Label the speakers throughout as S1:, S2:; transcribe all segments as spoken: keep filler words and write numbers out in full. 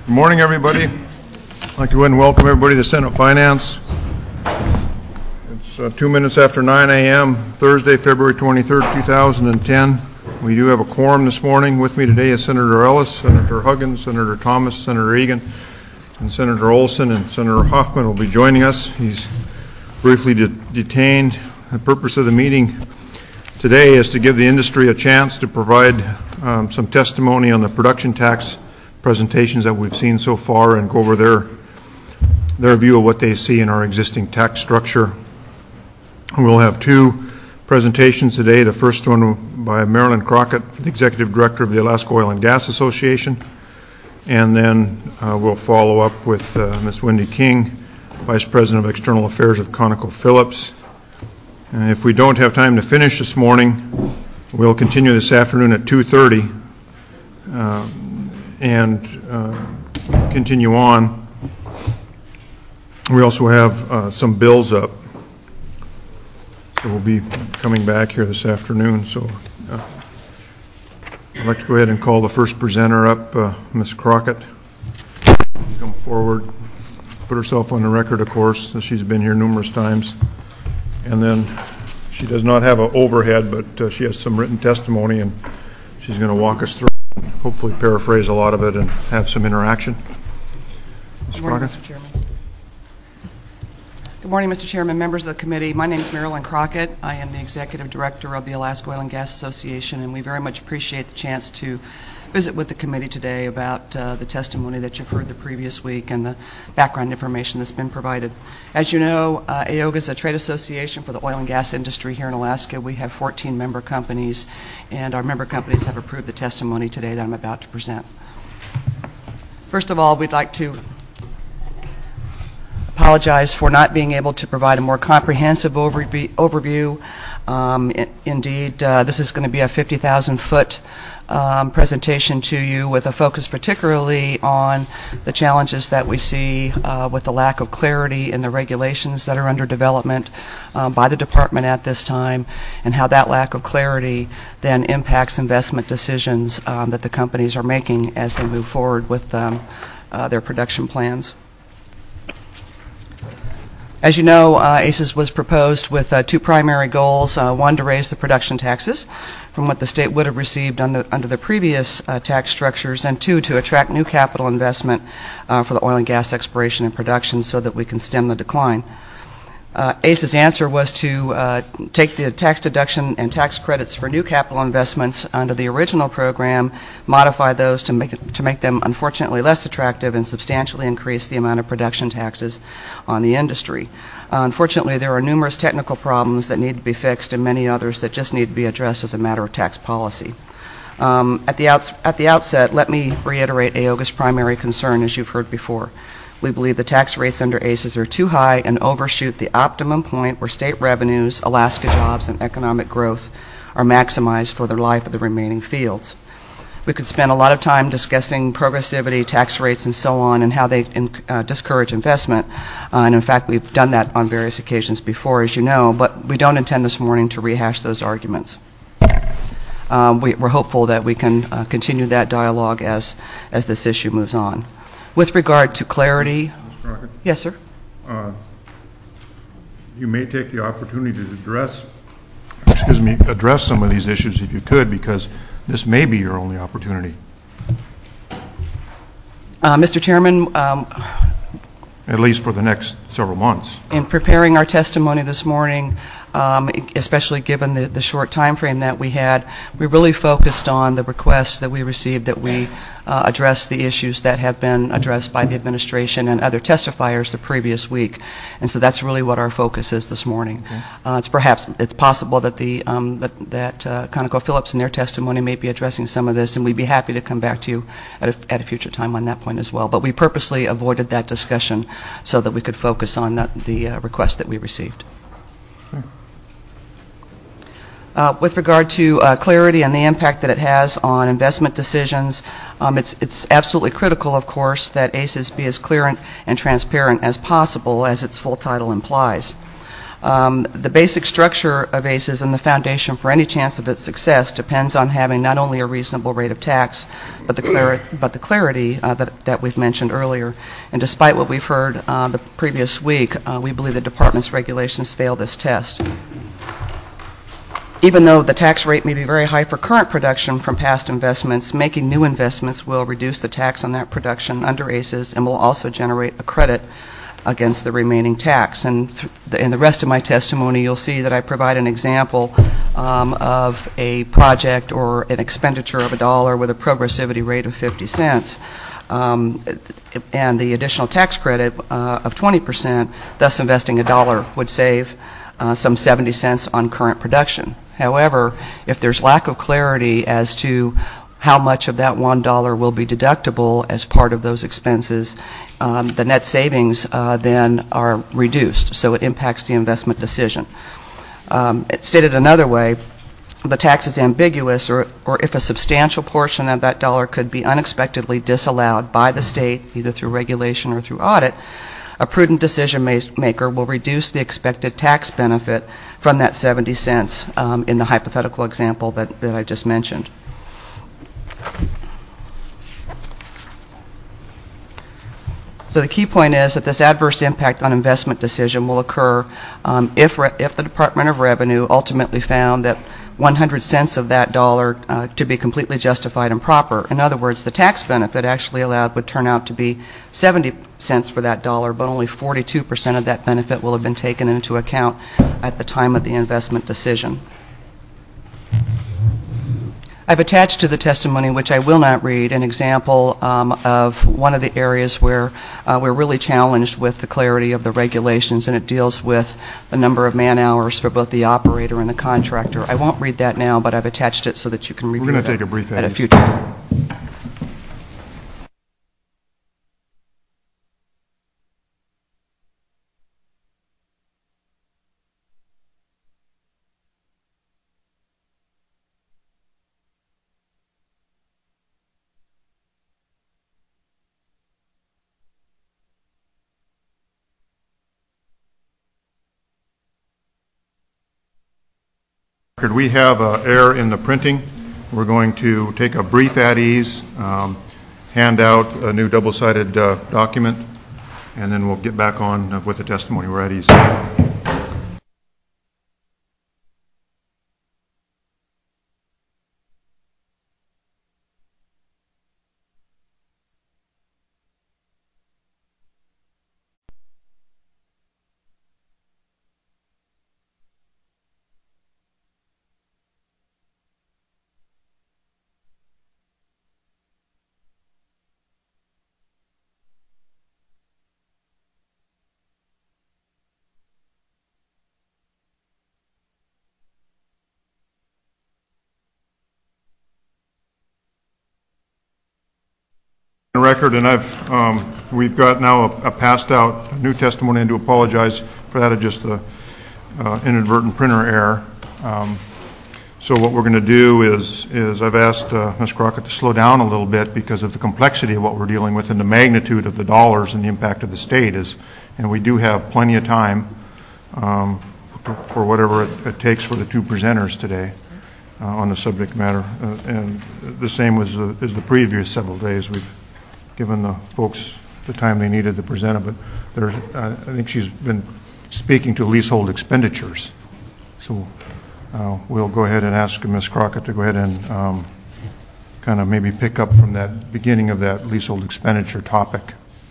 S1: Good morning, everybody. I'd like to go ahead and welcome everybody to Senate Finance. It's uh, two minutes after nine a m Thursday, February twenty-third, two thousand ten. We do have a quorum this morning. With me today is Senator Ellis, Senator Huggins, Senator Thomas, Senator Egan, and Senator Olson, and Senator Hoffman will be joining us. He's briefly de detained. The purpose of the meeting today is to give the industry a chance to provide um, some testimony on the production tax presentations that we've seen so far and go over their their view of what they see in our existing tax structure. We'll have two presentations today. The first one by Marilyn Crockett, the Executive Director of the Alaska Oil and Gas Association, and then uh, we'll follow up with uh, Miz Wendy King, Vice President of External Affairs of ConocoPhillips. And if we don't have time to finish this morning, we'll continue this afternoon at two thirty uh, and uh, continue on. We also have uh, some bills up, so we'll be coming back here this afternoon. So uh, I'd like to go ahead and call the first presenter up, uh, Miz Crockett. Come forward, put herself on the record, of course, as she's been here numerous times. And then she does not have an overhead, but uh, she has some written testimony, and she's going to walk us through and hopefully paraphrase a lot of it and have some interaction.
S2: Good morning, Mister Chairman. Good morning, Mister Chairman, members of the committee. My name is Marilyn Crockett. I am the Executive Director of the Alaska Oil and Gas Association, and we very much appreciate the chance to visit with the committee today about uh, the testimony that you've heard the previous week and the background information that's been provided. As you know, uh, A O G A is a trade association for the oil and gas industry here in Alaska. We have fourteen member companies, and our member companies have approved the testimony today that I'm about to present. First of all, we'd like to apologize for not being able to provide a more comprehensive overview. Um, it, indeed, uh, this is going to be a fifty thousand foot um, presentation to you with a focus particularly on the challenges that we see uh, with the lack of clarity in the regulations that are under development um, by the department at this time, and how that lack of clarity then impacts investment decisions um, that the companies are making as they move forward with um, uh, their production plans. As you know, uh, ACES was proposed with uh, two primary goals, uh, one to raise the production taxes from what the state would have received on the, under the previous uh, tax structures, and two, to attract new capital investment uh, for the oil and gas exploration and production so that we can stem the decline. Uh, ACE's answer was to uh, take the tax deduction and tax credits for new capital investments under the original program, modify those to make, to make them unfortunately less attractive, and substantially increase the amount of production taxes on the industry. Uh, unfortunately, there are numerous technical problems that need to be fixed and many others that just need to be addressed as a matter of tax policy. Um, at, the outs at the outset, let me reiterate A O G A's primary concern, as you've heard before. We believe the tax rates under ACES are too high and overshoot the optimum point where state revenues, Alaska jobs, and economic growth are maximized for the life of the remaining fields. We could spend a lot of time discussing progressivity, tax rates, and so on, and how they in, uh, discourage investment. Uh, and in fact, we've done that on various occasions before, as you know, but we don't intend this morning to rehash those arguments. Um, we, we're hopeful that we can uh, continue that dialogue as, as this issue moves on. With regard to clarity,
S1: Miz Crockett?
S2: Yes, sir.
S1: Uh, you may take the opportunity to address, excuse me, address some of these issues if you could, because this may be your only opportunity.
S2: Uh, Mister Chairman, um,
S1: at least for the next several months.
S2: In preparing our testimony this morning, um, especially given the, the short time frame that we had, we really focused on the requests that we received that we uh, address the issues that have been addressed by the administration and other testifiers the previous week. And so that's really what our focus is this morning. Okay. Uh, it's perhaps, it's possible that the um, that, that uh, ConocoPhillips in their testimony may be addressing some of this, and we'd be happy to come back to you at a, at a future time on that point as well. But we purposely avoided that discussion so that we could focus on that, the uh, request that we received. Okay. Uh, with regard to uh, clarity and the impact that it has on investment decisions, um, it's, it's absolutely critical, of course, that ACES be as clear and, and transparent as possible, as its full title implies. Um, the basic structure of ACES and the foundation for any chance of its success depends on having not only a reasonable rate of tax, but the, clar but the clarity uh, that, that we've mentioned earlier. And despite what we've heard uh, the previous week, uh, we believe the Department's regulations fail this test. Even though the tax rate may be very high for current production from past investments, making new investments will reduce the tax on that production under ACES and will also generate a credit against the remaining tax. And th the, in the rest of my testimony, you'll see that I provide an example um, of a project or an expenditure of a dollar with a progressivity rate of fifty cents. Um, and the additional tax credit uh, of twenty percent, thus investing a dollar would save uh, some seventy cents on current production. However, if there's lack of clarity as to how much of that one dollar will be deductible as part of those expenses, um, the net savings uh, then are reduced, so it impacts the investment decision. Um, stated another way, the tax is ambiguous, or, or if a substantial portion of that dollar could be unexpectedly disallowed by the state, either through regulation or through audit, a prudent decision maker will reduce the expected tax benefit from that seventy cents um, in the hypothetical example that, that I just mentioned. So the key point is that this adverse impact on investment decision will occur um, if, re if the Department of Revenue ultimately found that one hundred cents of that dollar uh, to be completely justified and proper. In other words, the tax benefit actually allowed would turn out to be seventy cents for that dollar, but only forty-two percent of that benefit will have been taken into account at the time of the investment decision. I've attached to the testimony, which I will not read, an example um, of one of the areas where uh, we're really challenged with the clarity of the regulations, and it deals with the number of man hours for both the operator and the contractor. I won't read that now, but I've attached it so that you can review
S1: We're going
S2: it
S1: to take a brief
S2: at a
S1: edit.
S2: future.
S1: We have uh, error in the printing. We're going to take a brief at ease, um, hand out a new double-sided uh, document, and then we'll get back on uh, with the testimony. We're at ease. Record, and I've um, we've got now a, a passed out new testimony, and to apologize for that, of just the uh, inadvertent printer error. Um, so what we're going to do is is I've asked uh, Miz Crockett to slow down a little bit because of the complexity of what we're dealing with and the magnitude of the dollars and the impact of the state is, and we do have plenty of time um, for whatever it, it takes for the two presenters today uh, on the subject matter, uh, and the same was uh, as the previous several days. We've given the folks the time they needed to present it, but there's, uh, I think she's been speaking to leasehold expenditures. So uh, we'll go ahead and ask Miz Crockett to go ahead and um, kind of maybe pick up from that beginning of that leasehold expenditure topic.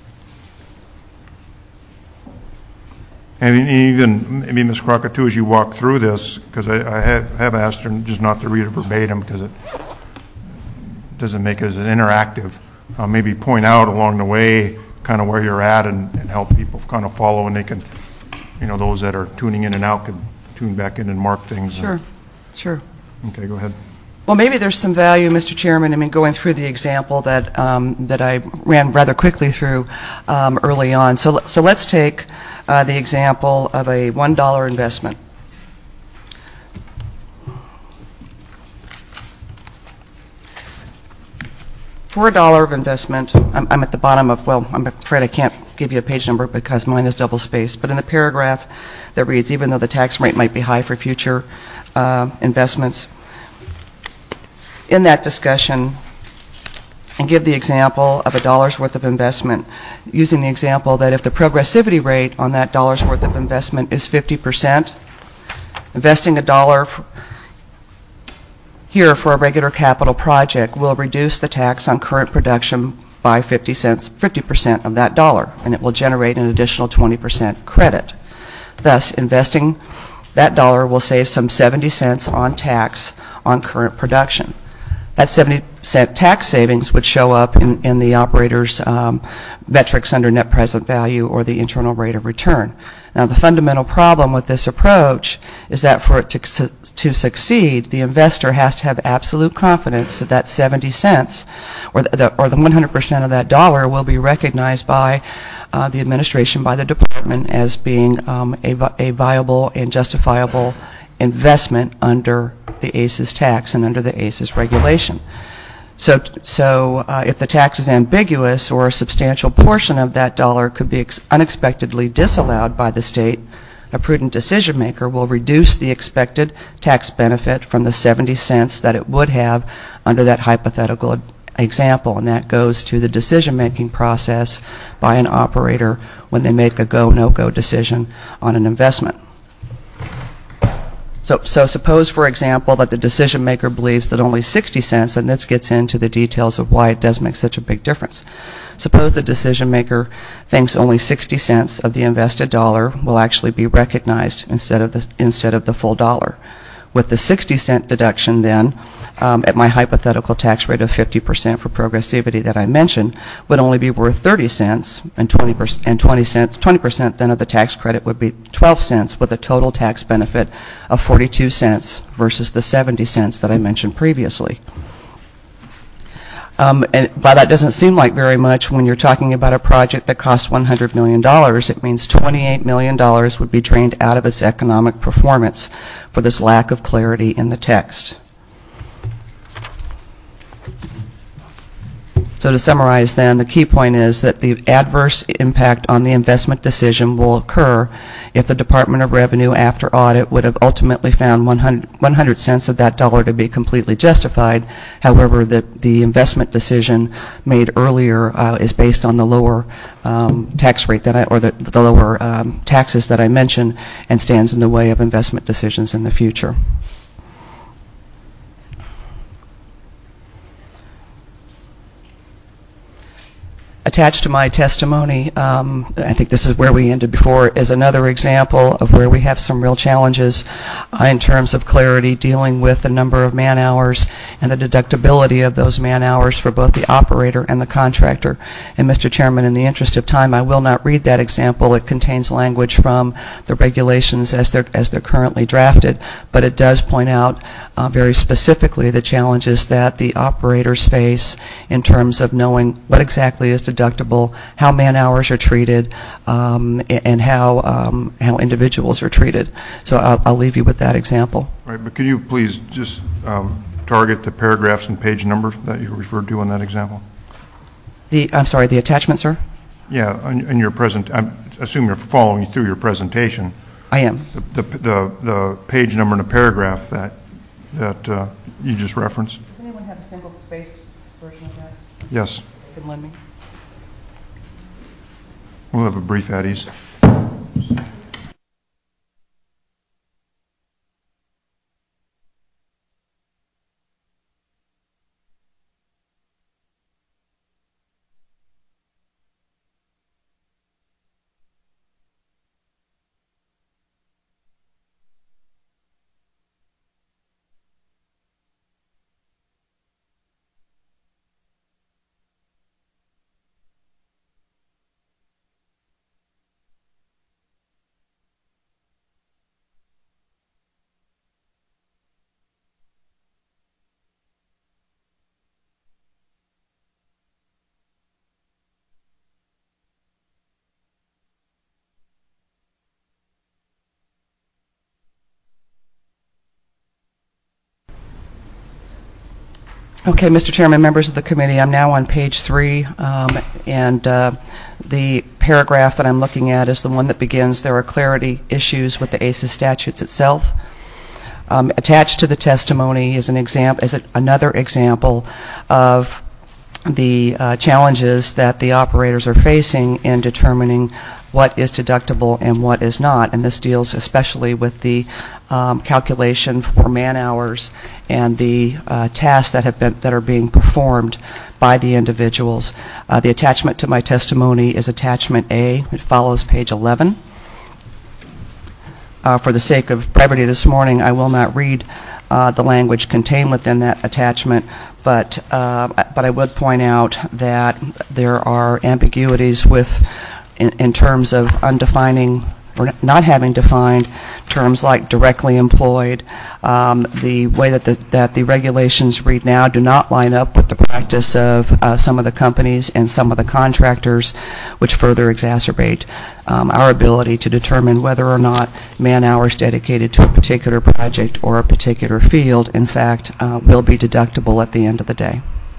S1: And even maybe Miz Crockett too, as you walk through this, because I, I have, have asked her just not to read it verbatim because it doesn't make it as an interactive. Uh, maybe point out along the way kind of where you're at and, and help people kind of follow, and they can, you know, those that are tuning in and out can tune back in and mark things.
S2: Sure, sure.
S1: Okay, go ahead.
S2: Well, maybe there's some value, Mister Chairman, I mean, going through the example that um, that I ran rather quickly through um, early on. So, so let's take uh, the example of a one dollar investment. For a dollar of investment, I'm, I'm at the bottom of, well, I'm afraid I can't give you a page number because mine is double spaced, but in the paragraph that reads, even though the tax rate might be high for future uh, investments, in that discussion, and give the example of a dollar's worth of investment, using the example that if the progressivity rate on that dollar's worth of investment is fifty percent, investing a dollar here for a regular capital project will reduce the tax on current production by fifty cents, fifty percent of that dollar, and it will generate an additional twenty percent credit. Thus, investing that dollar will save some seventy cents on tax on current production. That seventy cent tax savings would show up in, in the operator's um, metrics under net present value or the internal rate of return. Now, the fundamental problem with this approach is that for it to, su to succeed, the investor has to have absolute confidence that that seventy cents or the, or the one hundred percent of that dollar will be recognized by uh, the administration, by the department, as being um, a, vi a viable and justifiable investment under the A C E S tax and under the A C E S regulation. So, so uh, if the tax is ambiguous or a substantial portion of that dollar could be ex unexpectedly disallowed by the state, a prudent decision maker will reduce the expected tax benefit from the seventy cents that it would have under that hypothetical example, and that goes to the decision-making process by an operator when they make a go, no-go decision on an investment. So, so suppose, for example, that the decision maker believes that only sixty cents, and this gets into the details of why it does make such a big difference. Suppose the decision maker thinks only sixty cents of the invested dollar will actually be recognized instead of the, instead of the full dollar. With the sixty cent deduction then, um, at my hypothetical tax rate of fifty percent for progressivity that I mentioned, would only be worth thirty cents, and twenty percent, and twenty cents, twenty percent then of the tax credit would be twelve cents, with a total tax benefit of forty-two cents versus the seventy cents that I mentioned previously. Um, and while that doesn't seem like very much when you're talking about a project that costs one hundred million dollars, it means twenty-eight million dollars would be drained out of its economic performance for this lack of clarity in the text. So to summarize then, the key point is that the adverse impact on the investment decision will occur if the Department of Revenue, after audit, would have ultimately found one hundred cents of that dollar to be completely justified. However, the, the investment decision made earlier uh, is based on the lower um, tax rate that I, or the, the lower um, taxes that I mentioned, and stands in the way of investment decisions in the future. Attached to my testimony, um, I think this is where we ended before, is another example of where we have some real challenges uh, in terms of clarity dealing with the number of man hours and the deductibility of those man hours for both the operator and the contractor. And Mister Chairman, in the interest of time, I will not read that example. It contains language from the regulations as they're, as they're currently drafted, but it does point out uh, very specifically the challenges that the operators face in terms of knowing what exactly is deductible, how man hours are treated, um, and how um, how individuals are treated. So I'll, I'll leave you with that example.
S1: Right, but could you please just um, target the paragraphs and page number that you referred to in that example?
S2: The I'm sorry, the attachment, sir?
S1: Yeah, in, in your present, I assume you're following through your presentation.
S2: I am.
S1: The the the, the page number and the paragraph that that uh, you just referenced.
S2: Does anyone have a single space version of that?
S1: Yes.
S2: They can lend me.
S1: We'll have a brief at ease.
S2: Okay, Mister Chairman, members of the committee, I'm now on page three, um, and uh, the paragraph that I'm looking at is the one that begins, "There are clarity issues with the A C E statutes itself." Um, attached to the testimony is an example, is a, another example of the uh, challenges that the operators are facing in determining what is deductible and what is not, and this deals especially with the um, calculation for man hours and the uh, tasks that have been that are being performed by the individuals. Uh, the attachment to my testimony is attachment A. It follows page eleven. Uh, for the sake of brevity this morning, I will not read uh, the language contained within that attachment, but uh, but I would point out that there are ambiguities with in, in terms of undefining or not having defined terms like directly employed. Um, the way that the, that the regulations read now do not line up with the practice of uh, some of the companies and some of the contractors, which further exacerbate um, our ability to determine whether or not man hours dedicated to a particular project or a particular field, in fact, uh, will be deductible at the end of the day.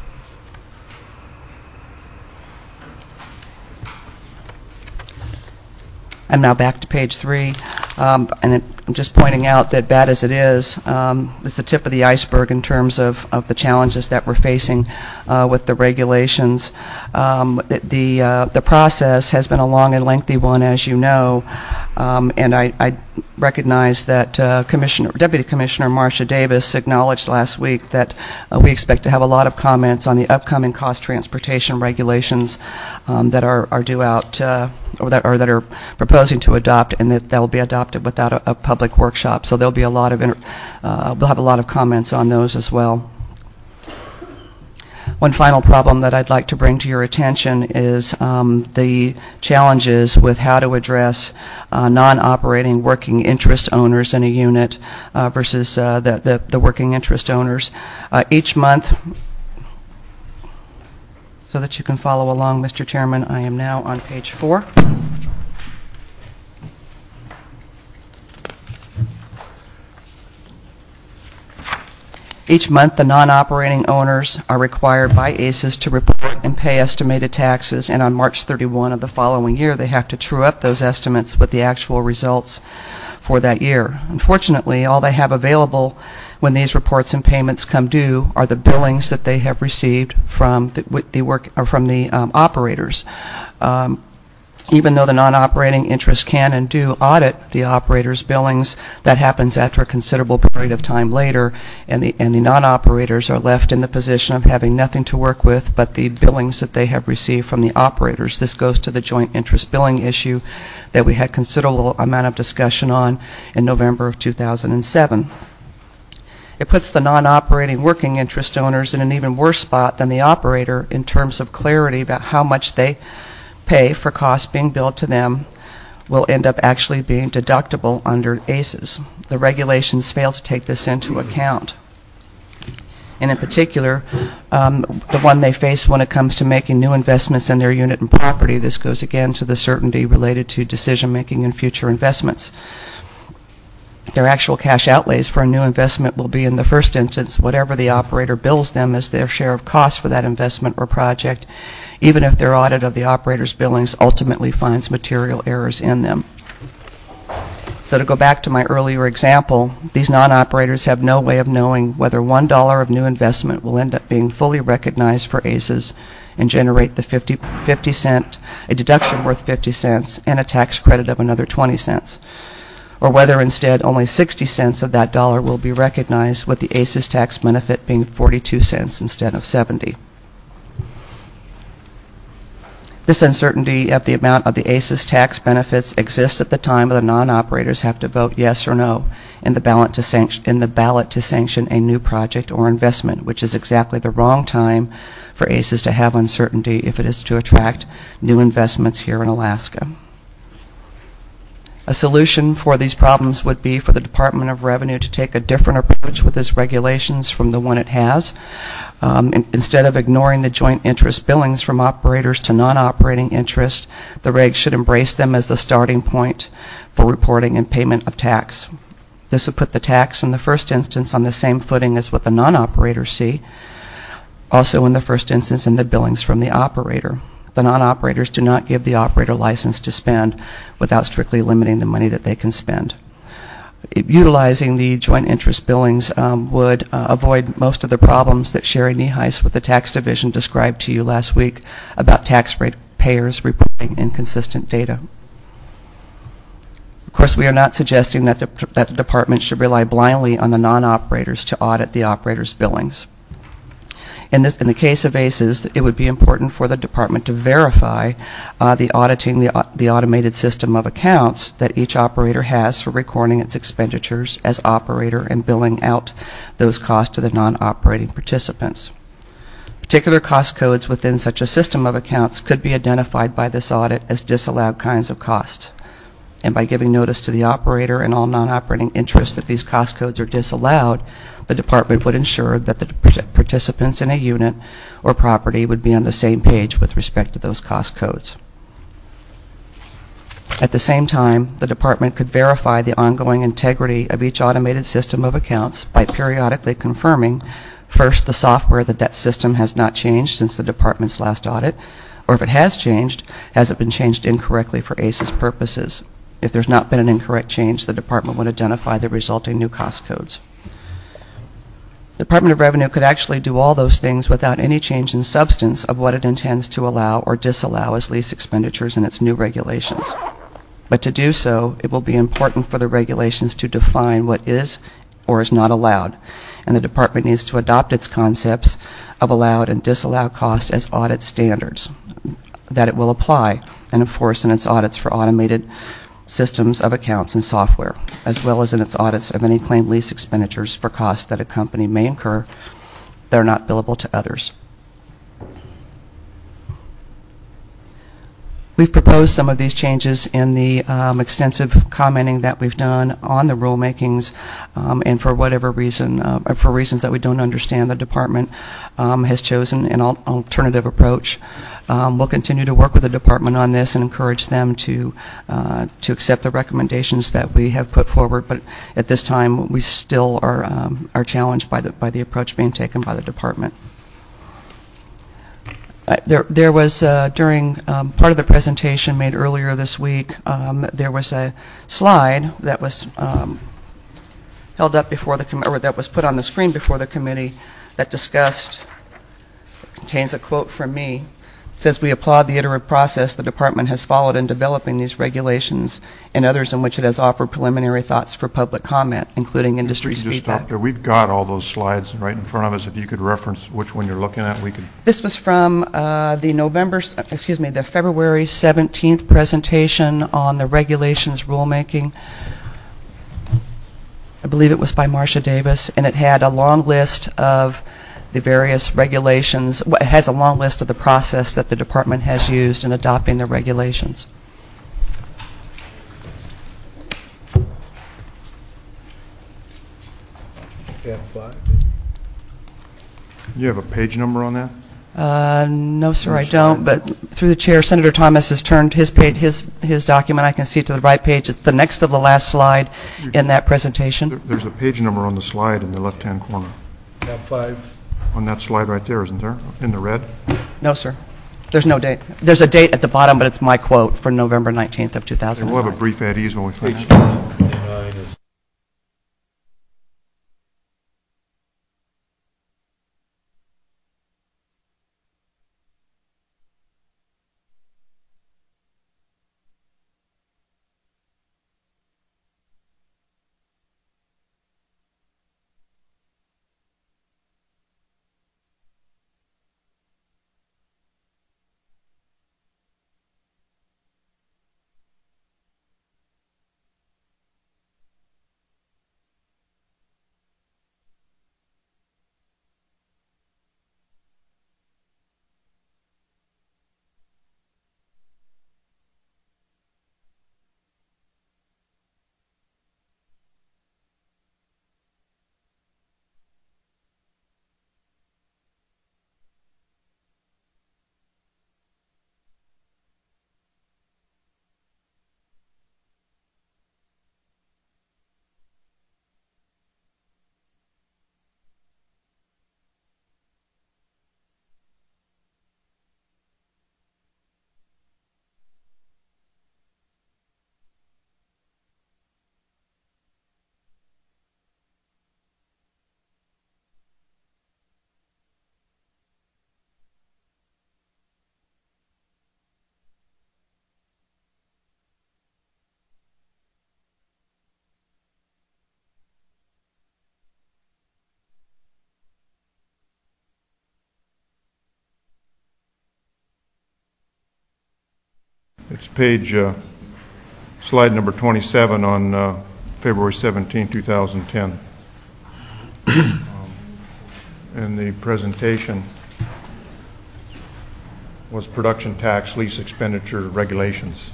S2: I'm now back to page three, um, and it, I'm just pointing out that bad as it is, um, it's the tip of the iceberg in terms of, of the challenges that we're facing uh, with the regulations. Um, the the, uh, the process has been a long and lengthy one, as you know, um, and I, I recognize that uh, Commissioner, Deputy Commissioner Marcia Davis acknowledged last week that uh, we expect to have a lot of comments on the upcoming cost transportation regulations um, that are, are due out uh, or that or that are proposing to adopt, and that they'll be adopted without a, a public workshop. So there'll be a lot of inter uh, we'll have a lot of comments on those as well. One final problem that I'd like to bring to your attention is um, the challenges with how to address uh, non-operating working interest owners in a unit uh, versus uh, the, the, the working interest owners. Uh, each month, so that you can follow along, Mister Chairman, I am now on page four. Each month, the non-operating owners are required by A C E S to report and pay estimated taxes, and on March thirty-first of the following year, they have to true up those estimates with the actual results for that year. Unfortunately, all they have available when these reports and payments come due are the billings that they have received from the, the work or from the um, operators. Um, Even though the non-operating interest can and do audit the operator's billings, that happens after a considerable period of time later, and the and the non-operators are left in the position of having nothing to work with but the billings that they have received from the operators. This goes to the joint interest billing issue that we had considerable amount of discussion on in November of two thousand seven. It puts the non-operating working interest owners in an even worse spot than the operator in terms of clarity about how much they pay for costs being billed to them will end up actually being deductible under A C E S. The regulations fail to take this into account. And in particular, um, the one they face when it comes to making new investments in their unit and property, this goes again to the certainty related to decision-making and future investments. Their actual cash outlays for a new investment will be, in the first instance, whatever the operator bills them as their share of costs for that investment or project, even if their audit of the operator's billings ultimately finds material errors in them. So to go back to my earlier example, these non-operators have no way of knowing whether one dollar of new investment will end up being fully recognized for A C E S and generate the fifty, fifty cent, a deduction worth fifty cents, and a tax credit of another twenty cents. Or whether instead only sixty cents of that dollar will be recognized, with the A C E S tax benefit being forty-two cents instead of seventy. This uncertainty of the amount of the A C E S tax benefits exists at the time the non-operators have to vote yes or no in the ballot to sanction, in the ballot to sanction a new project or investment, which is exactly the wrong time for A C E S to have uncertainty if it is to attract new investments here in Alaska. A solution for these problems would be for the Department of Revenue to take a different approach with its regulations from the one it has. Um, in, instead of ignoring the joint interest billings from operators to non-operating interest, the regs should embrace them as the starting point for reporting and payment of tax. This would put the tax in the first instance on the same footing as what the non-operators see. Also, in the first instance, in the billings from the operator. The non-operators do not give the operator license to spend without strictly limiting the money that they can spend. Utilizing the joint interest billings um, would uh, avoid most of the problems that Sherry Nieheis with the tax division described to you last week about tax rate payers reporting inconsistent data. Of course, we are not suggesting that the, that the department should rely blindly on the non-operators to audit the operator's billings. In, this, in the case of ACES, it would be important for the department to verify uh, the auditing the, uh, the automated system of accounts that each operator has for recording its expenditures as operator and billing out those costs to the non-operating participants. Particular cost codes within such a system of accounts could be identified by this audit as disallowed kinds of costs. And by giving notice to the operator and all non-operating interests that these cost codes are disallowed, the department would ensure that the participants in a unit or property would be on the same page with respect to those cost codes. At the same time, the department could verify the ongoing integrity of each automated system of accounts by periodically confirming, first, the software that that system has not changed since the department's last audit, or if it has changed, has it been changed incorrectly for ACES purposes. If there's not been an incorrect change, the department would identify the resulting new cost codes. The Department of Revenue could actually do all those things without any change in substance of what it intends to allow or disallow as lease expenditures in its new regulations. But to do so, it will be important for the regulations to define what is or is not allowed, and the department needs to adopt its concepts of allowed and disallowed costs as audit standards that it will apply and enforce in its audits for automated systems of accounts and software, as well as in its audits of any claimed lease expenditures for costs that a company may incur that are not billable to others. We've proposed some of these changes in the um, extensive commenting that we've done on the rulemakings, um, and for whatever reason, uh, for reasons that we don't understand, the department um, has chosen an al alternative approach. Um, we'll continue to work with the department on this and encourage them to uh, to accept the recommendations that we have put forward. But at this time, we still are um, are challenged by the by the approach being taken by the department. Uh, there, there was uh, during um, part of the presentation made earlier this week, um, there was a slide that was um, held up before the com or that was put on the screen before the committee that discussed, contains a quote from me. It says, "We applaud the iterative process the department has followed in developing these regulations and others in which it has offered preliminary thoughts for public comment, including industry's
S1: Just
S2: feedback."
S1: stop there. We've got all those slides right in front of us. If you could reference which one you're looking at, we could.
S2: This was from uh, the November, excuse me, the February seventeenth presentation on the regulations rulemaking. I believe it was by Marcia Davis, and it had a long list of the various regulations. It has a long list of the process that the department has used in adopting the regulations.
S3: Tab five.
S1: You have a page number on that?
S2: Uh, no, sir,
S1: No
S2: I don't.
S1: slide.
S2: But through the chair, Senator Thomas has turned his page, his his document. I can see to the right page. It's the next to the last slide in that presentation.
S1: There- There's a page number on the slide in the left-hand corner.
S3: Tab five.
S1: On that slide right there, isn't there? In the red?
S2: No, sir. There's no date. There's a date at the bottom, but it's my quote for November nineteenth of two thousand
S1: And
S2: nine.
S1: we'll have a brief at ease when we find
S3: Page
S1: out.
S3: twenty-nine is
S1: It's page, uh, slide number twenty-seven on uh, February seventeenth, two thousand ten. Um, and the presentation was production tax lease expenditure regulations.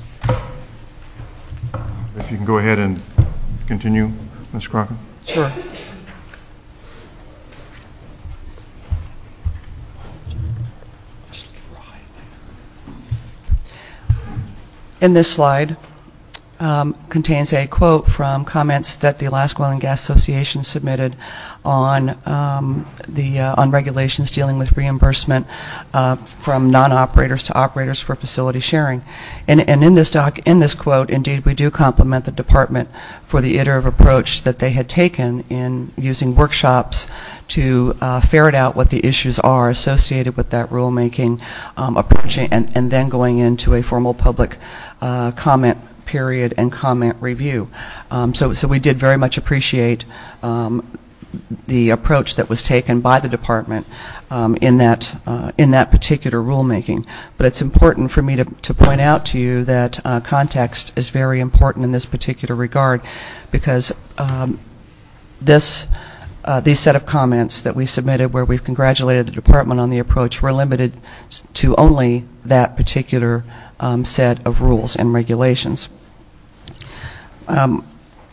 S1: If you can go ahead and continue, Miz Crockett.
S2: Sure. In this slide um, contains a quote from comments that the Alaska Oil and Gas Association submitted on um, the uh, on regulations dealing with reimbursement uh, from non-operators to operators for facility sharing. And, and in this doc, in this quote, indeed, we do compliment the department for the iterative approach that they had taken in using workshops to uh, ferret out what the issues are associated with that rulemaking, um, approaching, and, and then going into a formal public uh, comment period and comment review. Um, so, so we did very much appreciate um, the approach that was taken by the department um, in that uh, in that particular rulemaking. But it's important for me to, to point out to you that uh, context is very important in this particular regard, because um, this uh, these set of comments that we submitted, where we've congratulated the department on the approach, were limited to only that particular um, set of rules and regulations. Um,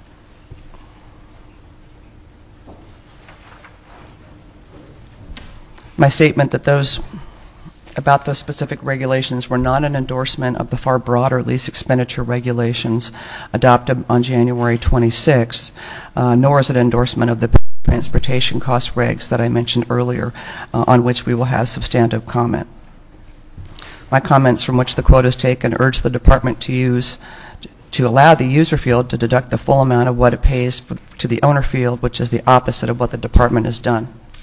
S2: My statement that those, about those specific regulations, were not an endorsement of the far broader lease expenditure regulations adopted on January twenty-sixth, uh, nor is it an endorsement of the transportation cost regs that I mentioned earlier, uh, on which we will have substantive comment. My comments, from which the quote is taken, urge the department to use to allow the user field to deduct the full amount of what it pays for, to the owner field, which is the opposite of what the department has done.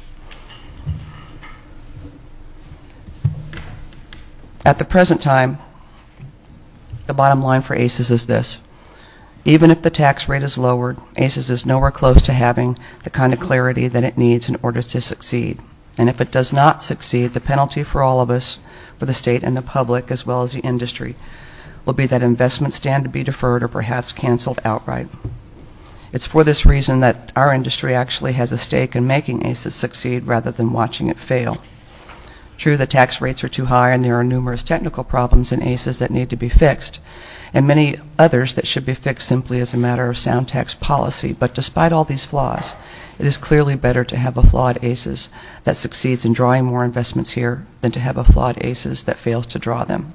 S2: At the present time, the bottom line for ACES is this. Even if the tax rate is lowered, ACES is nowhere close to having the kind of clarity that it needs in order to succeed. And if it does not succeed, the penalty for all of us, for the state and the public, as well as the industry, will be that investments stand to be deferred or perhaps canceled outright. It's for this reason that our industry actually has a stake in making ACES succeed rather than watching it fail. True, the tax rates are too high, and there are numerous technical problems in ACES that need to be fixed, and many others that should be fixed simply as a matter of sound tax policy. But despite all these flaws, it is clearly better to have a flawed ACES that succeeds in drawing more investments here than to have a flawed ACES that fails to draw them.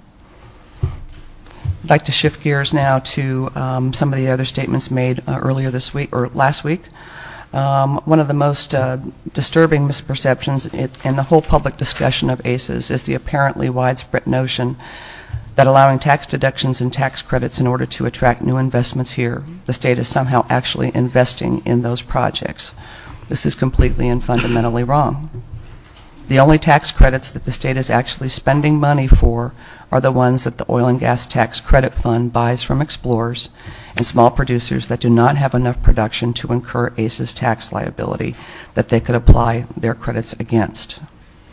S2: I'd like to shift gears now to um, some of the other statements made uh, earlier this week, or last week. Um, one of the most uh, disturbing misperceptions in the whole public discussion of ACES is the apparently widespread notion that allowing tax deductions and tax credits in order to attract new investments here, the state is somehow actually investing in those projects. This is completely and fundamentally wrong. The only tax credits that the state is actually spending money for are the ones that the Oil and Gas Tax Credit Fund buys from explorers and small producers that do not have enough production to incur ACES tax liability that they could apply their credits against.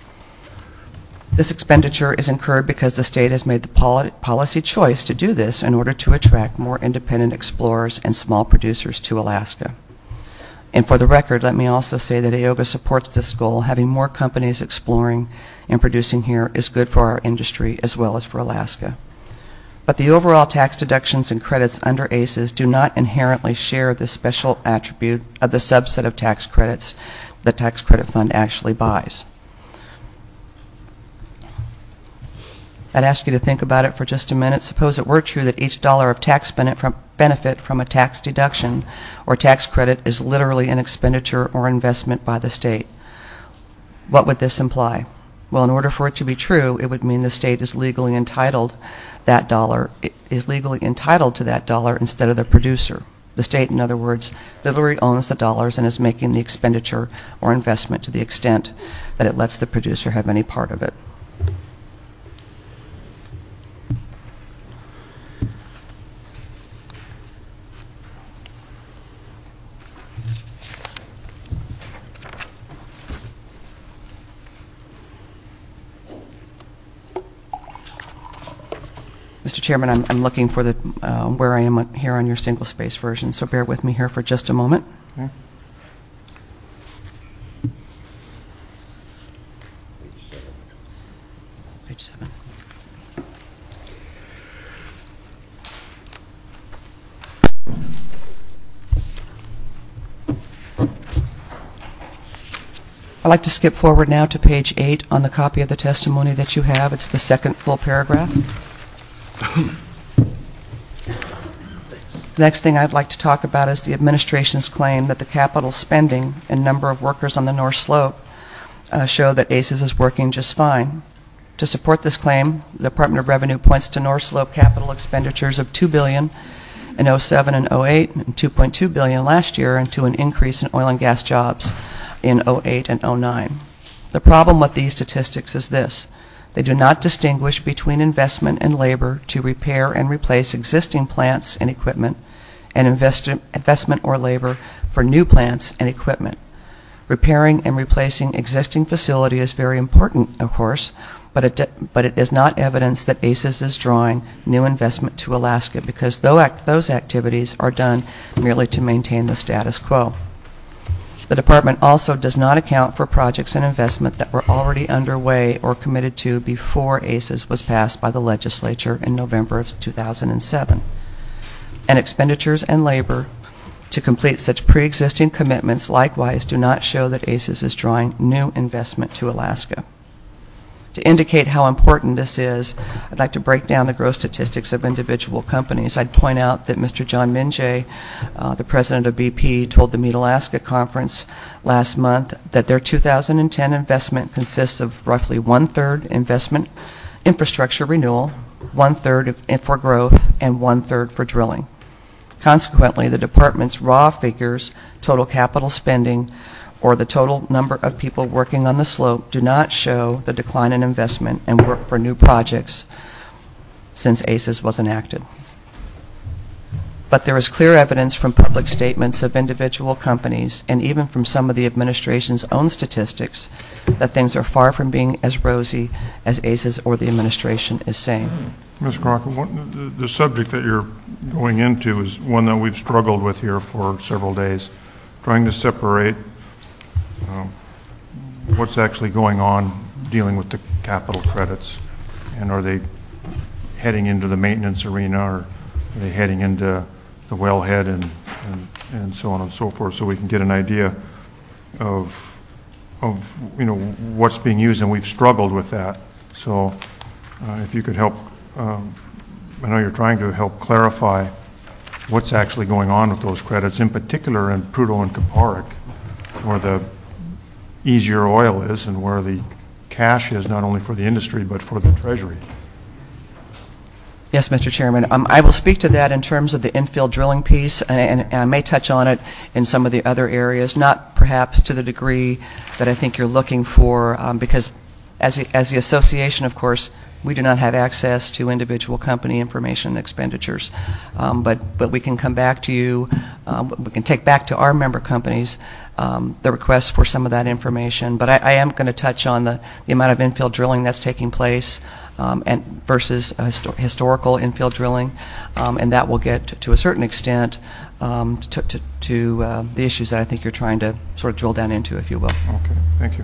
S2: This expenditure is incurred because the state has made the poli- policy choice to do this in order to attract more independent explorers and small producers to Alaska. And for the record, let me also say that AOGA supports this goal. Having more companies exploring and producing here is good for our industry as well as for Alaska. But the overall tax deductions and credits under ACES do not inherently share the special attribute of the subset of tax credits the Tax Credit Fund actually buys. I'd ask you to think about it for just a minute. Suppose it were true that each dollar of tax benefit from a tax deduction or tax credit is literally an expenditure or investment by the state. What would this imply? Well, in order for it to be true, it would mean the state is legally entitled that dollar is legally entitled to that dollar instead of the producer. The state, in other words, literally owns the dollars and is making the expenditure or investment to the extent that it lets the producer have any part of it. Mister Chairman, I'm, I'm looking for the uh, where I am here on your single-space version, so bear with me here for just a moment.
S1: Okay.
S2: Page seven. I'd like to skip forward now to page eight on the copy of the testimony that you have. It's the second full paragraph. The next thing I'd like to talk about is the administration's claim that the capital spending and number of workers on the North Slope uh, show that ACES is working just fine. To support this claim, the Department of Revenue points to North Slope capital expenditures of two billion dollars in oh seven and oh eight and two point two billion dollars last year, and to an increase in oil and gas jobs in oh eight and oh nine. The problem with these statistics is this: they do not distinguish between investment and labor to repair and replace existing plants and equipment, and invest investment or labor for new plants and equipment. Repairing and replacing existing facility is very important, of course, but it, but it is not evidence that ACES is drawing new investment to Alaska, because those activities are done merely to maintain the status quo. The Department also does not account for projects and investment that were already underway or committed to before ACES was passed by the legislature in November of two thousand seven. And expenditures and labor to complete such pre-existing commitments likewise do not show that ACES is drawing new investment to Alaska. To indicate how important this is, I'd like to break down the gross statistics of individual companies. I'd point out that Mister John Minjay, uh, the president of B P, told the Meet Alaska conference last month that their two thousand ten investment consists of roughly one-third investment infrastructure renewal, one-third for growth, and one-third for drilling. Consequently, the department's raw figures, total capital spending, or the total number of people working on the slope, do not show the decline in investment and work for new projects since ACES was enacted. But there is clear evidence from public statements of individual companies, and even from some of the administration's own statistics, that things are far from being as rosy as ACES or the administration is saying.
S1: Miz Crockett, what, the, the subject that you're going into is one that we've struggled with here for several days, trying to separate um, what's actually going on dealing with the capital credits, and are they heading into the maintenance arena, or are they heading into the wellhead, and, and, and so on and so forth, so we can get an idea of, of you know, what's being used, and we've struggled with that. So uh, if you could help, um, I know you're trying to help clarify what's actually going on with those credits, in particular in Prudhoe and Kuparuk, where the easier oil is and where the cash is, not only for the industry but for the Treasury.
S2: Yes, Mister Chairman. Um, I will speak to that in terms of the infill drilling piece, and, and I may touch on it in some of the other areas, not perhaps to the degree that I think you're looking for, um, because as, a, as the association, of course, we do not have access to individual company information and expenditures. Um, but, but we can come back to you, um, we can take back to our member companies um, the request for some of that information. But I, I am going to touch on the, the amount of infill drilling that's taking place um, and versus uh, histo historical infill drilling, um, and that will get to, to a certain extent um, to, to, to uh, the issues that I think you're trying to sort of drill down into, if you will.
S1: Okay, thank you.